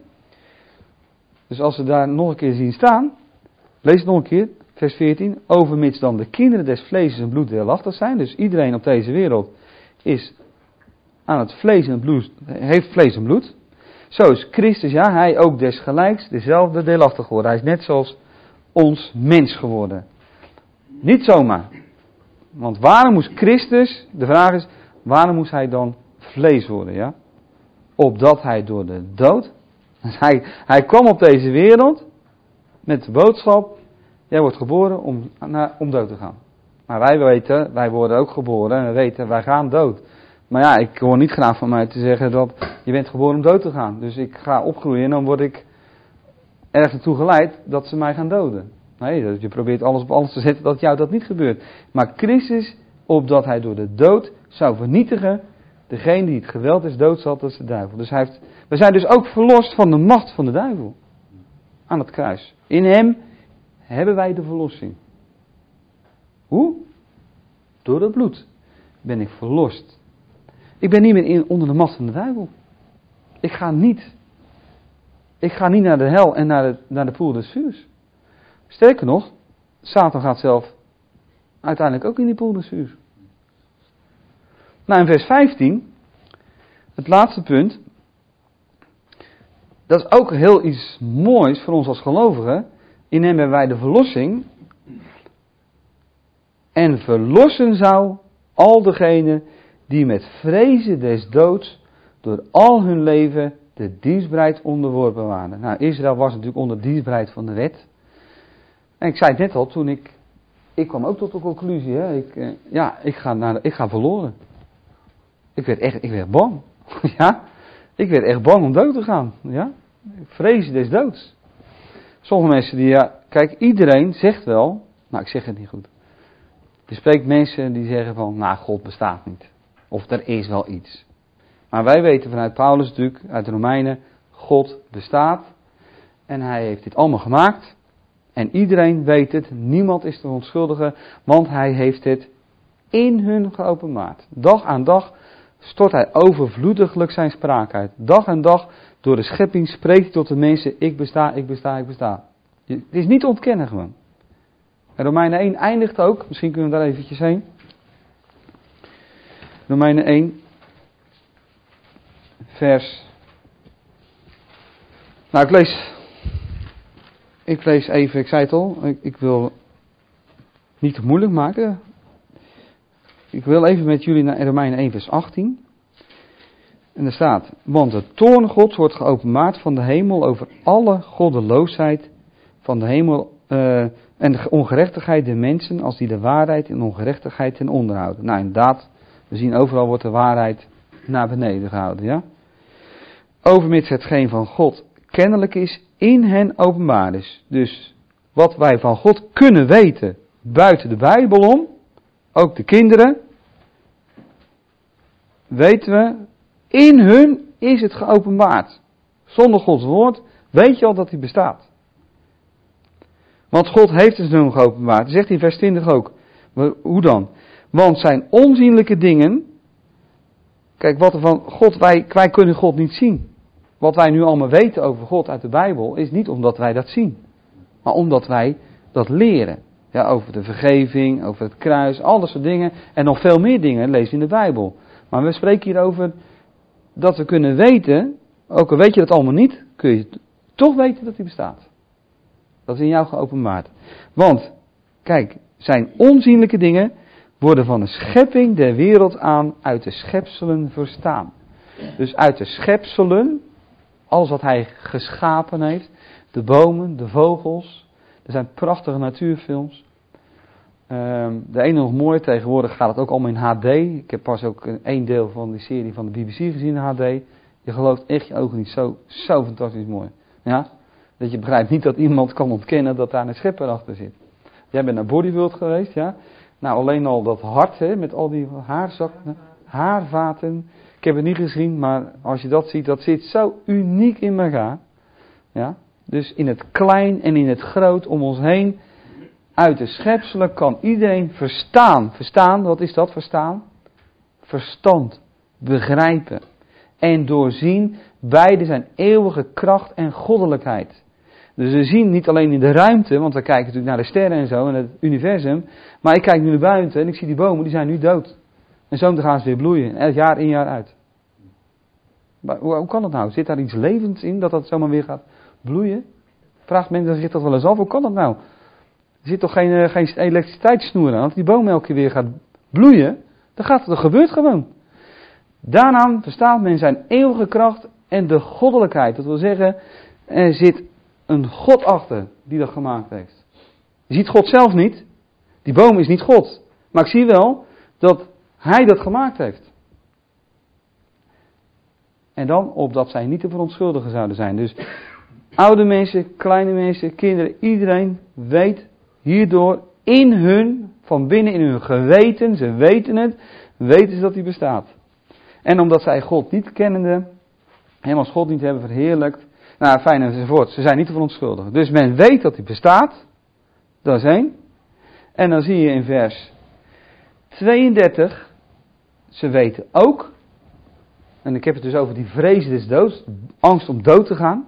Dus als we daar nog een keer zien staan, lees het nog een keer, vers veertien. Overmits dan de kinderen des vlees en bloed deelachtig zijn. Dus iedereen op deze wereld is aan het vlees en bloed, heeft vlees en bloed. Zo is Christus, ja, hij ook desgelijks dezelfde deelachtig geworden. Hij is net zoals ons mens geworden. Niet zomaar. Want waarom moest Christus, de vraag is, waarom moest hij dan vlees worden, ja? Opdat hij door de dood, dus hij, hij kwam op deze wereld met de boodschap, jij wordt geboren om, naar, om dood te gaan. Maar wij weten, wij worden ook geboren en we weten, wij gaan dood. Maar ja, ik hoor niet graag van mij te zeggen dat je bent geboren om dood te gaan. Dus ik ga opgroeien en dan word ik ergens naartoe geleid dat ze mij gaan doden. Nee, je probeert alles op alles te zetten dat jou dat niet gebeurt. Maar Christus, opdat hij door de dood zou vernietigen, degene die het geweld is dood zat, dat is de duivel. Dus hij heeft, we zijn dus ook verlost van de macht van de duivel. Aan het kruis. In hem hebben wij de verlossing. Hoe? Door het bloed ben ik verlost. Ik ben niet meer in, onder de macht van de duivel. Ik ga niet. Ik ga niet naar de hel en naar de, naar de poel des vuurs. Sterker nog, Satan gaat zelf uiteindelijk ook in die poel des vuurs. Nou, in vers vijftien, het laatste punt. Dat is ook heel iets moois voor ons als gelovigen. In hem hebben wij de verlossing. En verlossen zou al degenen die met vrezen des doods door al hun leven de dienstbaarheid onderworpen waren. Nou, Israël was natuurlijk onder dienstbaarheid van de wet. En ik zei het net al, toen ik, ik kwam ook tot de conclusie, hè, ik, eh, ja, ik ga, naar de, ik ga verloren. Ik werd echt, ik werd bang. Ja, ik werd echt bang om dood te gaan. Ja, vrezen des doods. Sommige mensen die, ja, kijk, iedereen zegt wel, nou, ik zeg het niet goed. Je spreekt mensen die zeggen van, nou, God bestaat niet. Of er is wel iets. Maar wij weten vanuit Paulus natuurlijk, uit de Romeinen, God bestaat. En hij heeft dit allemaal gemaakt. En iedereen weet het, niemand is te onschuldigen, want hij heeft het in hun geopenbaard. Dag aan dag stort hij overvloediglijk zijn spraak uit. Dag aan dag door de schepping spreekt hij tot de mensen, ik besta, ik besta, ik besta. Het is niet te ontkennen gewoon. En Romeinen één eindigt ook, misschien kunnen we daar eventjes heen. Romeinen één, vers. Nou, ik lees. Ik lees even, ik zei het al, ik, ik wil niet te moeilijk maken. Ik wil even met jullie naar Romeinen één, vers achttien. En er staat, want de toorn Gods wordt geopenbaard van de hemel over alle goddeloosheid van de hemel uh, en de ongerechtigheid der mensen, als die de waarheid en ongerechtigheid ten onder houden. Nou, inderdaad, we zien overal wordt de waarheid naar beneden gehouden, ja. Overmits hetgeen van God kennelijk is, in hen openbaar is. Dus wat wij van God kunnen weten, buiten de Bijbel om, ook de kinderen, weten we, in hun is het geopenbaard. Zonder Gods woord weet je al dat hij bestaat. Want God heeft het hun geopenbaard. Dat zegt hij in vers twintig ook. Maar hoe dan? Want zijn onzienlijke dingen. Kijk, wat er van God, wij, wij kunnen God niet zien. Wat wij nu allemaal weten over God uit de Bijbel is niet omdat wij dat zien. Maar omdat wij dat leren. Ja, over de vergeving, over het kruis, al dat soort dingen. En nog veel meer dingen lezen in de Bijbel. Maar we spreken hier over dat we kunnen weten, ook al weet je dat allemaal niet, kun je toch weten dat hij bestaat. Dat is in jou geopenbaard. Want, kijk, zijn onzienlijke dingen worden van de schepping der wereld aan uit de schepselen verstaan. Dus uit de schepselen, alles wat hij geschapen heeft, de bomen, de vogels, er zijn prachtige natuurfilms. Um, de ene nog mooi, tegenwoordig gaat het ook allemaal in H D. Ik heb pas ook één deel van die serie van de B B C gezien in H D. Je gelooft echt je ogen niet, zo, zo fantastisch mooi. Ja? Dat je begrijpt niet dat iemand kan ontkennen dat daar een schepper achter zit. Jij bent naar Bodyworld geweest, ja? Nou, alleen al dat hart, hè, met al die haarzakken, haarvaten. Ik heb het niet gezien, maar als je dat ziet, dat zit zo uniek in elkaar. Ja? Dus in het klein en in het groot om ons heen, uit de schepselen kan iedereen verstaan. Verstaan, wat is dat, verstaan? Verstand, begrijpen en doorzien. Beide zijn eeuwige kracht en goddelijkheid. Dus we zien niet alleen in de ruimte, want we kijken natuurlijk naar de sterren en zo, en het universum. Maar ik kijk nu naar buiten en ik zie die bomen, die zijn nu dood. En zo gaan ze weer bloeien, elk jaar in jaar uit. Maar hoe, hoe kan dat nou? Zit daar iets levends in, dat dat zomaar weer gaat bloeien? Vraagt mensen zich dat wel eens af, hoe kan dat nou? Er zit toch geen, uh, geen elektriciteitssnoer aan, als die boom elke keer weer gaat bloeien, dan gaat het, dat gebeurt gewoon. Daaraan verstaat men zijn eeuwige kracht en de goddelijkheid. Dat wil zeggen, er zit een God achter die dat gemaakt heeft. Je ziet God zelf niet. Die boom is niet God. Maar ik zie wel dat hij dat gemaakt heeft. En dan opdat zij niet te verontschuldigen zouden zijn. Dus oude mensen, kleine mensen, kinderen, iedereen weet hierdoor in hun, van binnen in hun geweten, ze weten het, weten ze dat hij bestaat. En omdat zij God niet kennende, hem als God niet hebben verheerlijkt, nou fijn enzovoort, ze zijn niet te verontschuldigen. Dus men weet dat hij bestaat, dat is één. En dan zie je in vers tweeëndertig, ze weten ook, en ik heb het dus over die vrezen des doods, angst om dood te gaan.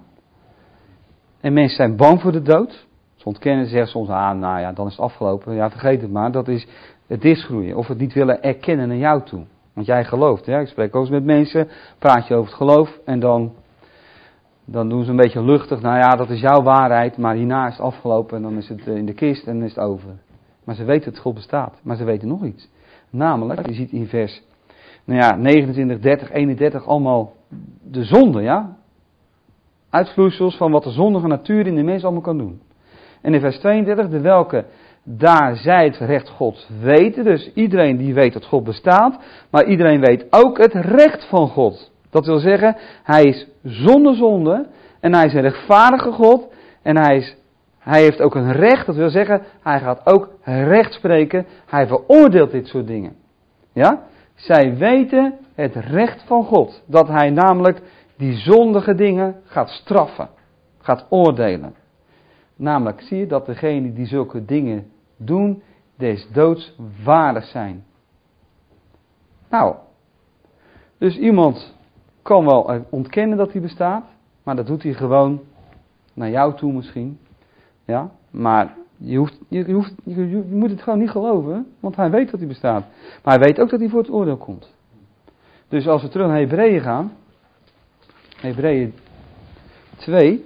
En mensen zijn bang voor de dood. Ze ontkennen, ze zeggen soms, ah nou ja, dan is het afgelopen. Ja, vergeet het maar, dat is het disgroeien. Of het niet willen erkennen naar jou toe. Want jij gelooft, ja. Ik spreek ook eens met mensen, praat je over het geloof en dan, dan doen ze een beetje luchtig. Nou ja, dat is jouw waarheid, maar hierna is het afgelopen en dan is het in de kist en dan is het over. Maar ze weten dat God bestaat, maar ze weten nog iets. Namelijk, je ziet in vers nou ja, negenentwintig, dertig, eenendertig allemaal de zonde, ja. Uitvloeisels van wat de zondige natuur in de mens allemaal kan doen. En in vers tweeëndertig, de welke daar zij het recht Gods weten. Dus iedereen die weet dat God bestaat. Maar iedereen weet ook het recht van God. Dat wil zeggen, hij is zonder zonde. En hij is een rechtvaardige God. En hij, is, hij heeft ook een recht. Dat wil zeggen, hij gaat ook recht spreken. Hij veroordeelt dit soort dingen. Ja? Zij weten het recht van God. Dat hij namelijk die zondige dingen gaat straffen. Gaat oordelen. Namelijk zie je dat degenen die zulke dingen doen, des doods waardig zijn. Nou, dus iemand kan wel ontkennen dat hij bestaat, maar dat doet hij gewoon naar jou toe misschien. Ja, maar je, hoeft, je, hoeft, je, je moet het gewoon niet geloven, want hij weet dat hij bestaat. Maar hij weet ook dat hij voor het oordeel komt. Dus als we terug naar Hebreeën gaan, Hebreeën twee,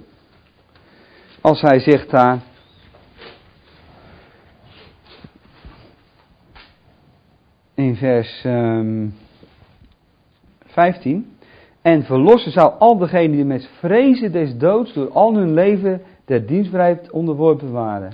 als hij zegt daar, in vers um, vijftien, en verlossen zou al degenen die met vrezen des doods door al hun leven der dienstvrijheid onderworpen waren.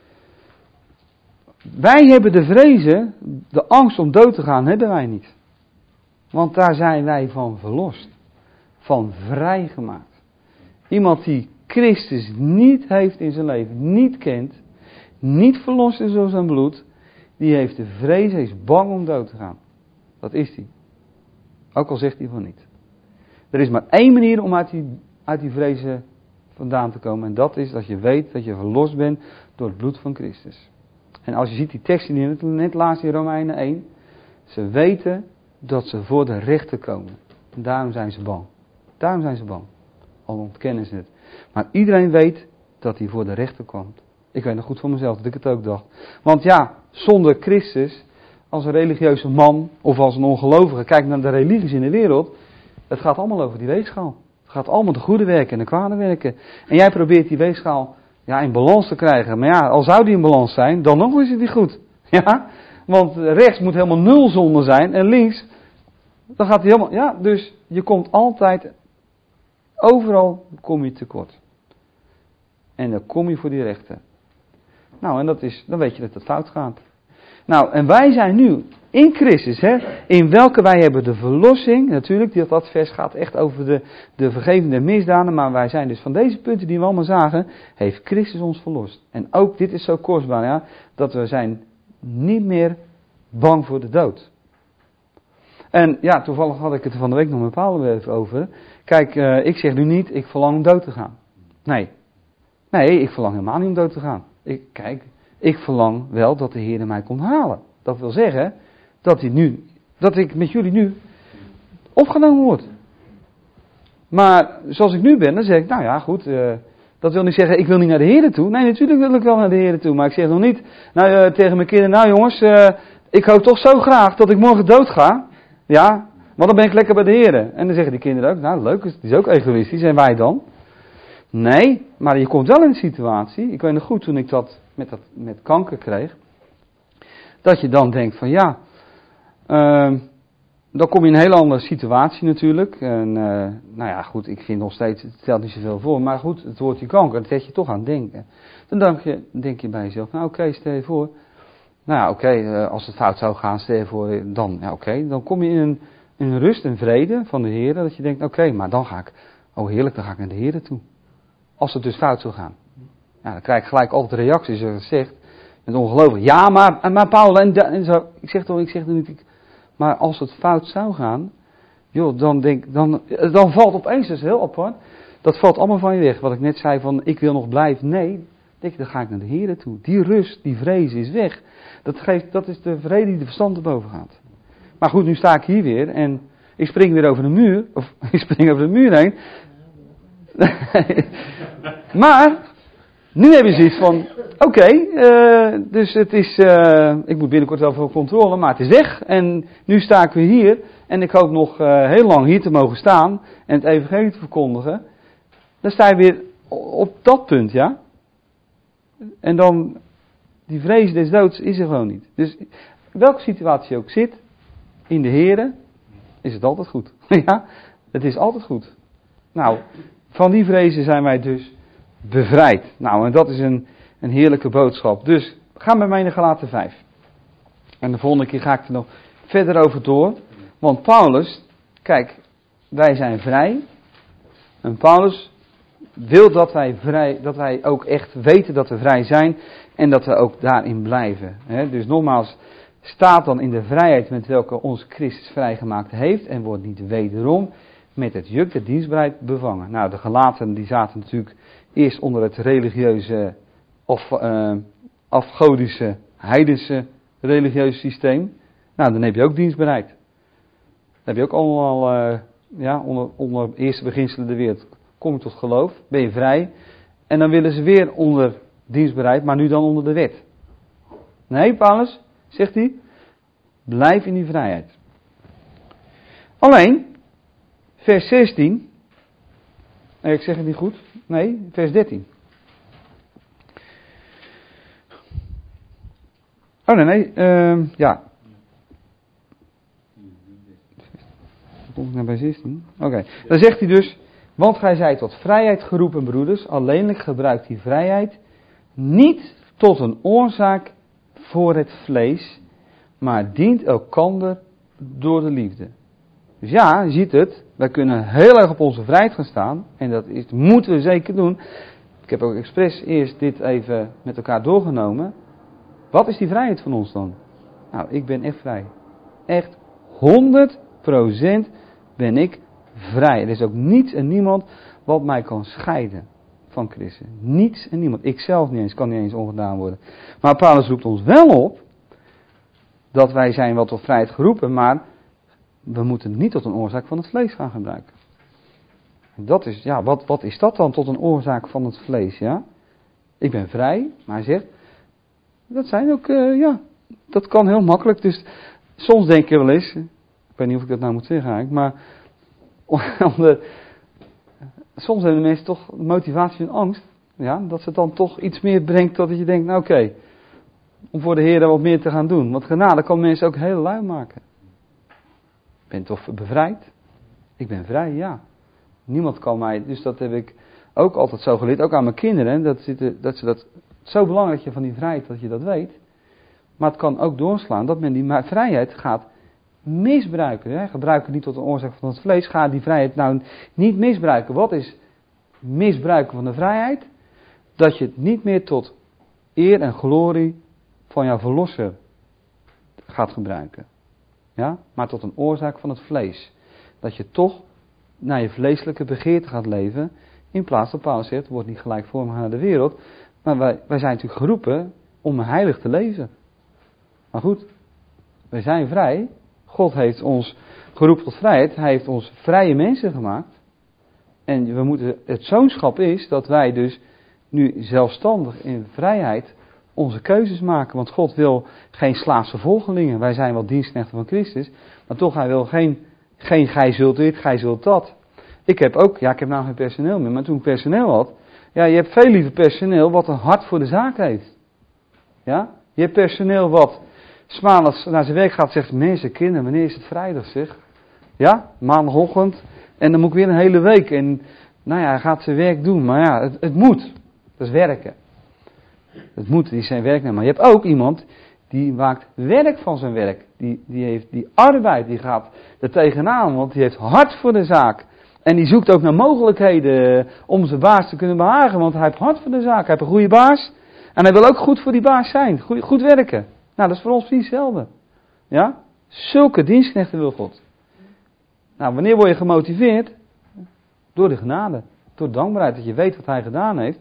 Wij hebben de vrezen, de angst om dood te gaan, hebben wij niet. Want daar zijn wij van verlost, van vrijgemaakt. Iemand die Christus niet heeft in zijn leven, niet kent, niet verlost is door zijn bloed, die heeft de vrees, hij is bang om dood te gaan. Dat is hij. Ook al zegt hij van niet. Er is maar één manier om uit die, uit die vrezen vandaan te komen. En dat is dat je weet dat je verlost bent door het bloed van Christus. En als je ziet die tekst die je net laatst in Romeinen één. Ze weten dat ze voor de rechter komen. En daarom zijn ze bang. Daarom zijn ze bang. Al ontkennen ze het. Maar iedereen weet dat hij voor de rechter komt. Ik weet nog goed van mezelf dat ik het ook dacht. Want ja, zonder Christus, als een religieuze man of als een ongelovige, kijk naar de religies in de wereld. Het gaat allemaal over die weegschaal. Het gaat allemaal de goede werken en de kwade werken. En jij probeert die weegschaal ja, in balans te krijgen. Maar ja, al zou die in balans zijn, dan nog is het niet goed. Ja, want rechts moet helemaal nul zonde zijn en links Dan gaat hij helemaal, ja, dus je komt altijd, overal kom je tekort. En dan kom je voor die rechter. Nou, en dat is, dan weet je dat het fout gaat. Nou, en wij zijn nu in Christus, hè, in welke wij hebben de verlossing, natuurlijk, dat, dat vers gaat echt over de, de vergevende misdaden, maar wij zijn dus van deze punten die we allemaal zagen, heeft Christus ons verlost. En ook dit is zo kostbaar, ja, dat we zijn niet meer bang voor de dood. En ja, toevallig had ik het er van de week nog met Paul even over. Kijk, uh, ik zeg nu niet, ik verlang om dood te gaan. Nee. Nee, ik verlang helemaal niet om dood te gaan. Ik, kijk, ik verlang wel dat de Heer mij komt halen. Dat wil zeggen, dat, hij nu, dat ik met jullie nu opgenomen word. Maar zoals ik nu ben, dan zeg ik, nou ja, goed, uh, dat wil niet zeggen, ik wil niet naar de Heer toe. Nee, natuurlijk wil ik wel naar de Heer toe, maar ik zeg nog niet nou, uh, tegen mijn kinderen, nou jongens, uh, ik hoop toch zo graag dat ik morgen dood ga. Ja, want dan ben ik lekker bij de Heer. En dan zeggen die kinderen ook, nou leuk, het is ook egoïstisch, en wij dan? Nee, maar je komt wel in een situatie, ik weet nog goed toen ik dat met, dat, met kanker kreeg, dat je dan denkt van ja, uh, dan kom je in een hele andere situatie natuurlijk. En uh, nou ja, goed, ik vind nog steeds, het stelt niet zoveel voor, maar goed, het woordje kanker, dat zet je toch aan het denken. Dan denk je, denk je bij jezelf, nou oké, okay, stel je voor, nou ja, oké, okay, uh, als het fout zou gaan, stel je voor, dan, ja oké, okay, dan kom je in een, in een rust en vrede van de Heer, dat je denkt, oké, okay, maar dan ga ik, oh heerlijk, dan ga ik naar de Heer toe. Als het dus fout zou gaan. Ja, dan krijg ik gelijk altijd reacties, zoals het zegt. Met ongelooflijk. Ja, maar, maar Paul, en, en zo. Ik zeg toch, ik zeg toch niet. Maar als het fout zou gaan. Joh, dan denk dan, dan valt opeens, dat is heel apart. Dat valt allemaal van je weg. Wat ik net zei van, ik wil nog blijven. Nee, denk ik, dan ga ik naar de Heer toe. Die rust, die vrees is weg. Dat, geeft, dat is de vrede die de verstand erboven gaat. Maar goed, nu sta ik hier weer. En ik spring weer over de muur. Of ik spring over de muur heen. Maar, nu heb je zoiets van, oké, okay, uh, dus het is, uh, ik moet binnenkort wel voor controle, maar het is weg. En nu sta ik weer hier en ik hoop nog uh, heel lang hier te mogen staan en het evangelie te verkondigen. Dan sta je weer op dat punt, ja. En dan, die vrees des doods is er gewoon niet. Dus, welke situatie je ook zit, in de Here, is het altijd goed. Ja, het is altijd goed. Nou, van die vrezen zijn wij dus bevrijd. Nou, en dat is een, een heerlijke boodschap. Dus, ga met mij naar Galaten vijf. En de volgende keer ga ik er nog verder over door. Want Paulus, kijk, wij zijn vrij. En Paulus wil dat wij vrij, dat wij ook echt weten dat we vrij zijn. En dat we ook daarin blijven. He, dus nogmaals, staat dan in de vrijheid met welke ons Christus vrijgemaakt heeft. En wordt niet wederom met het juk der dienstbaarheid bevangen. Nou, de Galaten die zaten natuurlijk eerst onder het religieuze, of uh, afgodische, heidense religieuze systeem. Nou, dan heb je ook dienstbaarheid. Dan heb je ook allemaal, uh, ja, onder, onder eerste beginselen de wereld. Kom je tot geloof, ben je vrij. En dan willen ze weer onder dienstbaarheid, maar nu dan onder de wet. Nee, Paulus, zegt hij, blijf in die vrijheid. Alleen, vers zestien, nee, ik zeg het niet goed, nee, vers dertien. Oh nee, nee, uh, ja. Kom ik naar bij zestien? Oké, okay. Dan zegt hij dus, want gij zijt tot vrijheid geroepen, broeders, alleenlijk gebruikt die vrijheid niet tot een oorzaak voor het vlees, maar dient elkander door de liefde. Dus ja, je ziet het, wij kunnen heel erg op onze vrijheid gaan staan, en dat is, moeten we zeker doen. Ik heb ook expres eerst dit even met elkaar doorgenomen. Wat is die vrijheid van ons dan? Nou, ik ben echt vrij. Echt honderd procent ben ik vrij. Er is ook niets en niemand wat mij kan scheiden van Christus. Niets en niemand. Ik zelf niet eens, kan niet eens ongedaan worden. Maar Paulus roept ons wel op dat wij zijn wel tot vrijheid geroepen, maar we moeten het niet tot een oorzaak van het vlees gaan gebruiken. Dat is, ja, wat, wat is dat dan tot een oorzaak van het vlees, ja? Ik ben vrij, maar hij zegt, dat zijn ook, uh, ja, dat kan heel makkelijk. Dus soms denk je wel eens, ik weet niet of ik dat nou moet zeggen eigenlijk, maar onder, soms hebben de mensen toch motivatie en angst, ja, dat ze dan toch iets meer brengt dat je denkt, nou oké, okay, om voor de Heer wat meer te gaan doen. Want genade kan mensen ook heel lui maken. ben toch bevrijd? Ik ben vrij, ja. Niemand kan mij, dus dat heb ik ook altijd zo geleerd, ook aan mijn kinderen, dat, zitten, dat ze dat, zo belangrijk dat je van die vrijheid, dat je dat weet. Maar het kan ook doorslaan dat men die vrijheid gaat misbruiken. Hè? Gebruik het niet tot een oorzaak van het vlees, ga die vrijheid nou niet misbruiken. Wat is misbruiken van de vrijheid? Dat je het niet meer tot eer en glorie van jouw verlosser gaat gebruiken. Ja? Maar tot een oorzaak van het vlees. Dat je toch naar je vleeselijke begeerte gaat leven. In plaats dat Paulus zegt, word niet gelijkvormig naar de wereld. Maar wij, wij zijn natuurlijk geroepen om heilig te leven. Maar goed, wij zijn vrij. God heeft ons geroepen tot vrijheid. Hij heeft ons vrije mensen gemaakt. En we moeten, het zoonschap is dat wij dus nu zelfstandig in vrijheid onze keuzes maken. Want God wil geen slaafse volgelingen. Wij zijn wel dienstknechten van Christus. Maar toch, hij wil geen, geen gij zult dit, gij zult dat. Ik heb ook, ja ik heb nou geen personeel meer. Maar toen ik personeel had. Ja, je hebt veel liever personeel wat een hart voor de zaak heeft. Ja, je hebt personeel wat 's maandags naar zijn werk gaat, zegt mensen, kinderen, wanneer is het vrijdag zeg? Ja, maandagochtend. En dan moet ik weer een hele week. En nou ja, hij gaat zijn werk doen. Maar ja, het, het moet. Dat is werken. Het moet, die is zijn werk nemen. Maar je hebt ook iemand die maakt werk van zijn werk. Die, die heeft die arbeid, die gaat er tegenaan. Want die heeft hart voor de zaak. En die zoekt ook naar mogelijkheden om zijn baas te kunnen behagen. Want hij heeft hart voor de zaak. Hij heeft een goede baas. En hij wil ook goed voor die baas zijn. Goed, goed werken. Nou, dat is voor ons precies hetzelfde. Ja? Zulke dienstknechten wil God. Nou, wanneer word je gemotiveerd? Door de genade. Door de dankbaarheid dat je weet wat hij gedaan heeft.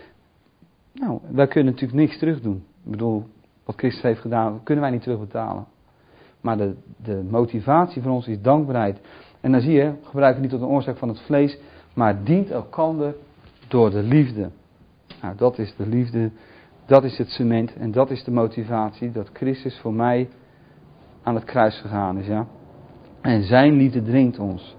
Nou, wij kunnen natuurlijk niks terug doen. Ik bedoel, wat Christus heeft gedaan, kunnen wij niet terugbetalen. Maar de, de motivatie van ons is dankbaarheid. En dan zie je, gebruik het niet tot een oorzaak van het vlees, maar dient elkander door de liefde. Nou, dat is de liefde, dat is het cement en dat is de motivatie dat Christus voor mij aan het kruis gegaan is, ja. En zijn liefde dringt ons.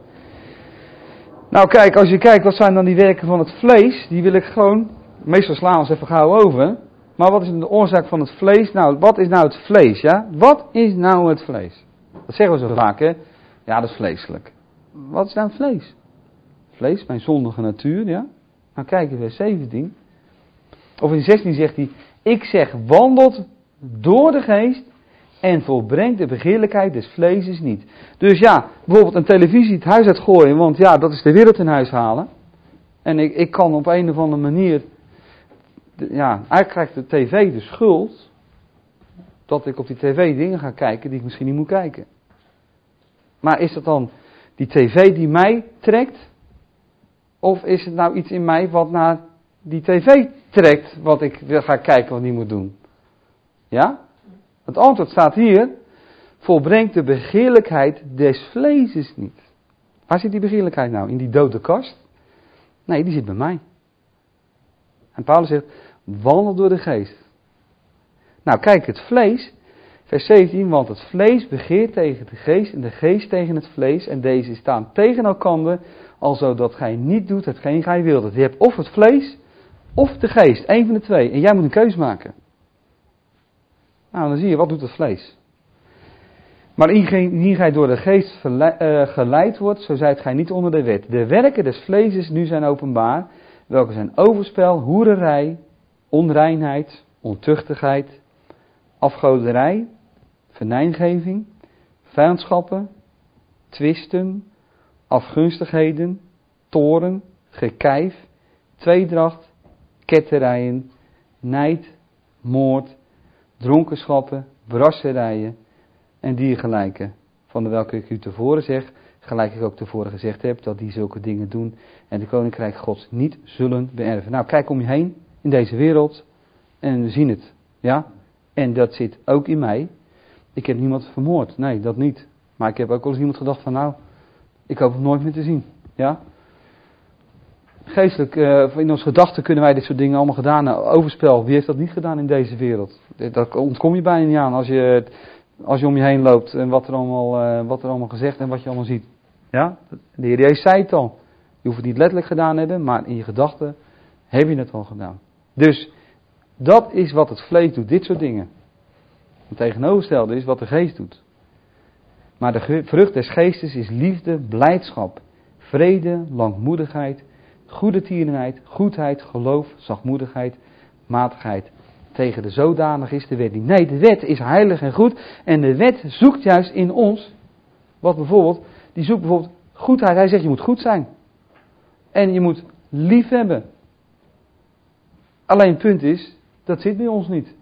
Nou kijk, als je kijkt, wat zijn dan die werken van het vlees? Die wil ik gewoon, meestal slaan we ons even gauw over. Maar wat is de oorzaak van het vlees? Nou, wat is nou het vlees, ja? Wat is nou het vlees? Dat zeggen we zo vaak, hè? Ja, dat is vleeselijk. Wat is nou het vlees? Vlees, mijn zondige natuur, ja? Nou kijk in vers zeventien. Of in zestien zegt hij, ik zeg, wandelt door de geest en volbrengt de begeerlijkheid des vleeses niet. Dus ja, bijvoorbeeld een televisie het huis uitgooien, want ja, dat is de wereld in huis halen. En ik, ik kan op een of andere manier, ja, eigenlijk krijgt de tv de schuld dat ik op die tv dingen ga kijken die ik misschien niet moet kijken. Maar is dat dan die tv die mij trekt? Of is het nou iets in mij wat naar die tv trekt, wat ik ga kijken wat ik niet moet doen? Ja? Het antwoord staat hier, volbrengt de begeerlijkheid des vleeses niet. Waar zit die begeerlijkheid nou? In die dode kast? Nee, die zit bij mij. En Paulus zegt, wandel door de geest. Nou kijk, het vlees, vers zeventien, want het vlees begeert tegen de geest en de geest tegen het vlees. En deze staan tegen elkander, alzo dat gij niet doet hetgeen gij wilt. Je hebt of het vlees, of de geest, één van de twee. En jij moet een keus maken. Nou, dan zie je, wat doet het vlees? Maar indien gij door de geest geleid wordt, zo zijt gij niet onder de wet. De werken des vleeses nu zijn openbaar, welke zijn overspel, hoererij, onreinheid, ontuchtigheid, afgoderij, venijngeving, vijandschappen, twisten, afgunstigheden, toorn, gekijf, tweedracht, ketterijen, nijd, moord, dronkenschappen, brasserijen en diergelijke, van de welke ik u tevoren zeg, gelijk ik ook tevoren gezegd heb, dat die zulke dingen doen en de koninkrijk Gods niet zullen beërven. Nou, kijk om je heen in deze wereld en we zien het, ja, en dat zit ook in mij. Ik heb niemand vermoord, nee, dat niet. Maar ik heb ook wel eens iemand gedacht van, nou, ik hoop het nooit meer te zien, ja. Geestelijk, uh, in onze gedachten kunnen wij dit soort dingen allemaal gedaan hebben. Overspel, wie heeft dat niet gedaan in deze wereld? Daar ontkom je bijna niet aan als je, als je om je heen loopt en wat er, allemaal, uh, wat er allemaal gezegd en wat je allemaal ziet. Ja? De Heer Jezus zei het al. Je hoeft het niet letterlijk gedaan te hebben, maar in je gedachten heb je het al gedaan. Dus dat is wat het vlees doet, dit soort dingen. Het tegenovergestelde is wat de geest doet. Maar de ge- vrucht des geestes is liefde, blijdschap, vrede, langmoedigheid, goede tierenheid, goedheid, geloof, zachtmoedigheid, matigheid. Tegen de zodanig is de wet niet. Nee, de wet is heilig en goed. En de wet zoekt juist in ons, wat bijvoorbeeld, die zoekt bijvoorbeeld goedheid. Hij zegt je moet goed zijn. En je moet lief hebben. Alleen het punt is, dat zit bij ons niet.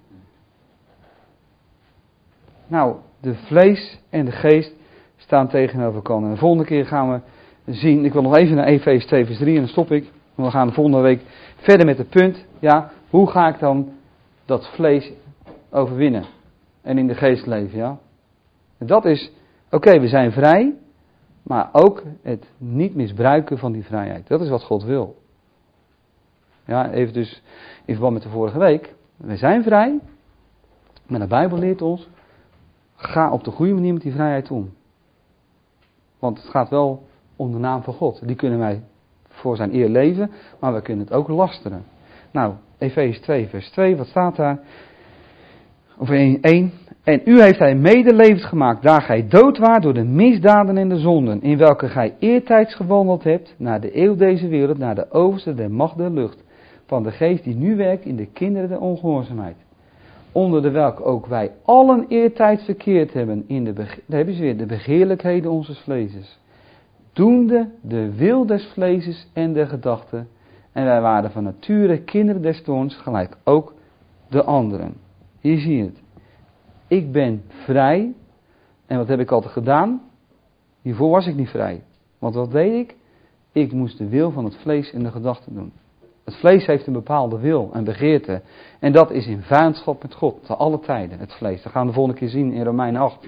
Nou, de vlees en de geest staan tegenover elkaar. En de volgende keer gaan we zien, ik wil nog even naar Efeze twee vers drie en dan stop ik. Want we gaan de volgende week verder met het punt, ja, hoe ga ik dan dat vlees overwinnen en in de geest leven, ja. En dat is, oké, okay, we zijn vrij, maar ook het niet misbruiken van die vrijheid. Dat is wat God wil. Ja, even dus in verband met de vorige week. We zijn vrij, maar de Bijbel leert ons, ga op de goede manier met die vrijheid om. Want het gaat wel om de naam van God. Die kunnen wij voor zijn eer leven, maar we kunnen het ook lasteren. Nou, Efeze twee vers twee, wat staat daar? Of één. En u heeft hij medelevend gemaakt, daar gij dood waart door de misdaden en de zonden, in welke gij eertijds gewandeld hebt, naar de eeuw deze wereld, naar de overste der macht der lucht, van de geest die nu werkt in de kinderen der ongehoorzaamheid. Onder de welke ook wij allen eertijds verkeerd hebben, in de, bege- daar hebben ze weer, de begeerlijkheden onze vleeses. Doende de wil des vleeses en der gedachten, en wij waren van nature kinderen des toorns, gelijk ook de anderen. Hier zie je het. Ik ben vrij. En wat heb ik altijd gedaan? Hiervoor was ik niet vrij. Want wat deed ik? Ik moest de wil van het vlees en de gedachten doen. Het vlees heeft een bepaalde wil en begeerte. En dat is in vijandschap met God. Te alle tijden, het vlees. Dat gaan we de volgende keer zien in Romeinen acht.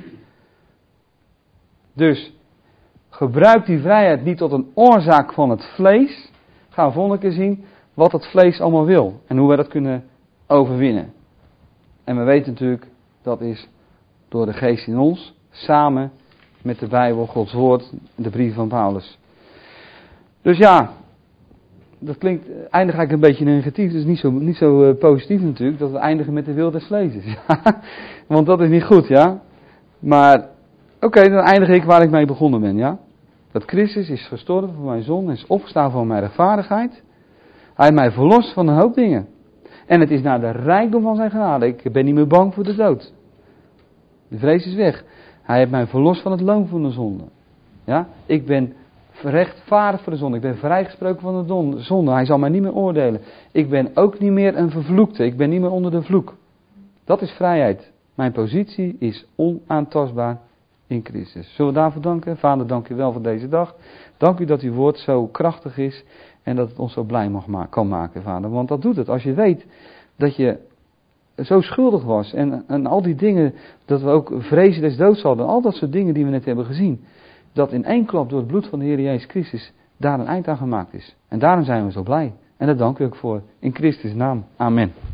Dus, gebruik die vrijheid niet tot een oorzaak van het vlees. Gaan we de volgende keer zien wat het vlees allemaal wil. En hoe wij dat kunnen overwinnen. En we weten natuurlijk, dat is door de geest in ons, samen met de Bijbel, Gods woord, de brief van Paulus. Dus ja, dat klinkt, eindig eigenlijk een beetje negatief, dus niet zo, niet zo uh, positief natuurlijk, dat we eindigen met de wil des vleeses. Ja? Want dat is niet goed, ja. Maar, oké, okay, dan eindig ik waar ik mee begonnen ben, ja. Dat Christus is gestorven voor mijn zonde, is opgestaan voor mijn rechtvaardigheid. Hij heeft mij verlost van een hoop dingen. En het is naar de rijkdom van zijn genade. Ik ben niet meer bang voor de dood. De vrees is weg. Hij heeft mij verlost van het loon van de zonde. Ja? Ik ben rechtvaardig voor de zonde. Ik ben vrijgesproken van de zonde. Hij zal mij niet meer oordelen. Ik ben ook niet meer een vervloekte. Ik ben niet meer onder de vloek. Dat is vrijheid. Mijn positie is onaantastbaar in Christus. Zullen we daarvoor danken? Vader, dank u wel voor deze dag. Dank u dat uw woord zo krachtig is. En dat het ons zo blij mag ma- kan maken, Vader. Want dat doet het. Als je weet dat je zo schuldig was. En, en al die dingen, dat we ook vrezen des doods hadden. Al dat soort dingen die we net hebben gezien. Dat in één klap door het bloed van de Heer Jezus Christus daar een eind aan gemaakt is. En daarom zijn we zo blij. En daar dank ik ook voor. In Christus' naam. Amen.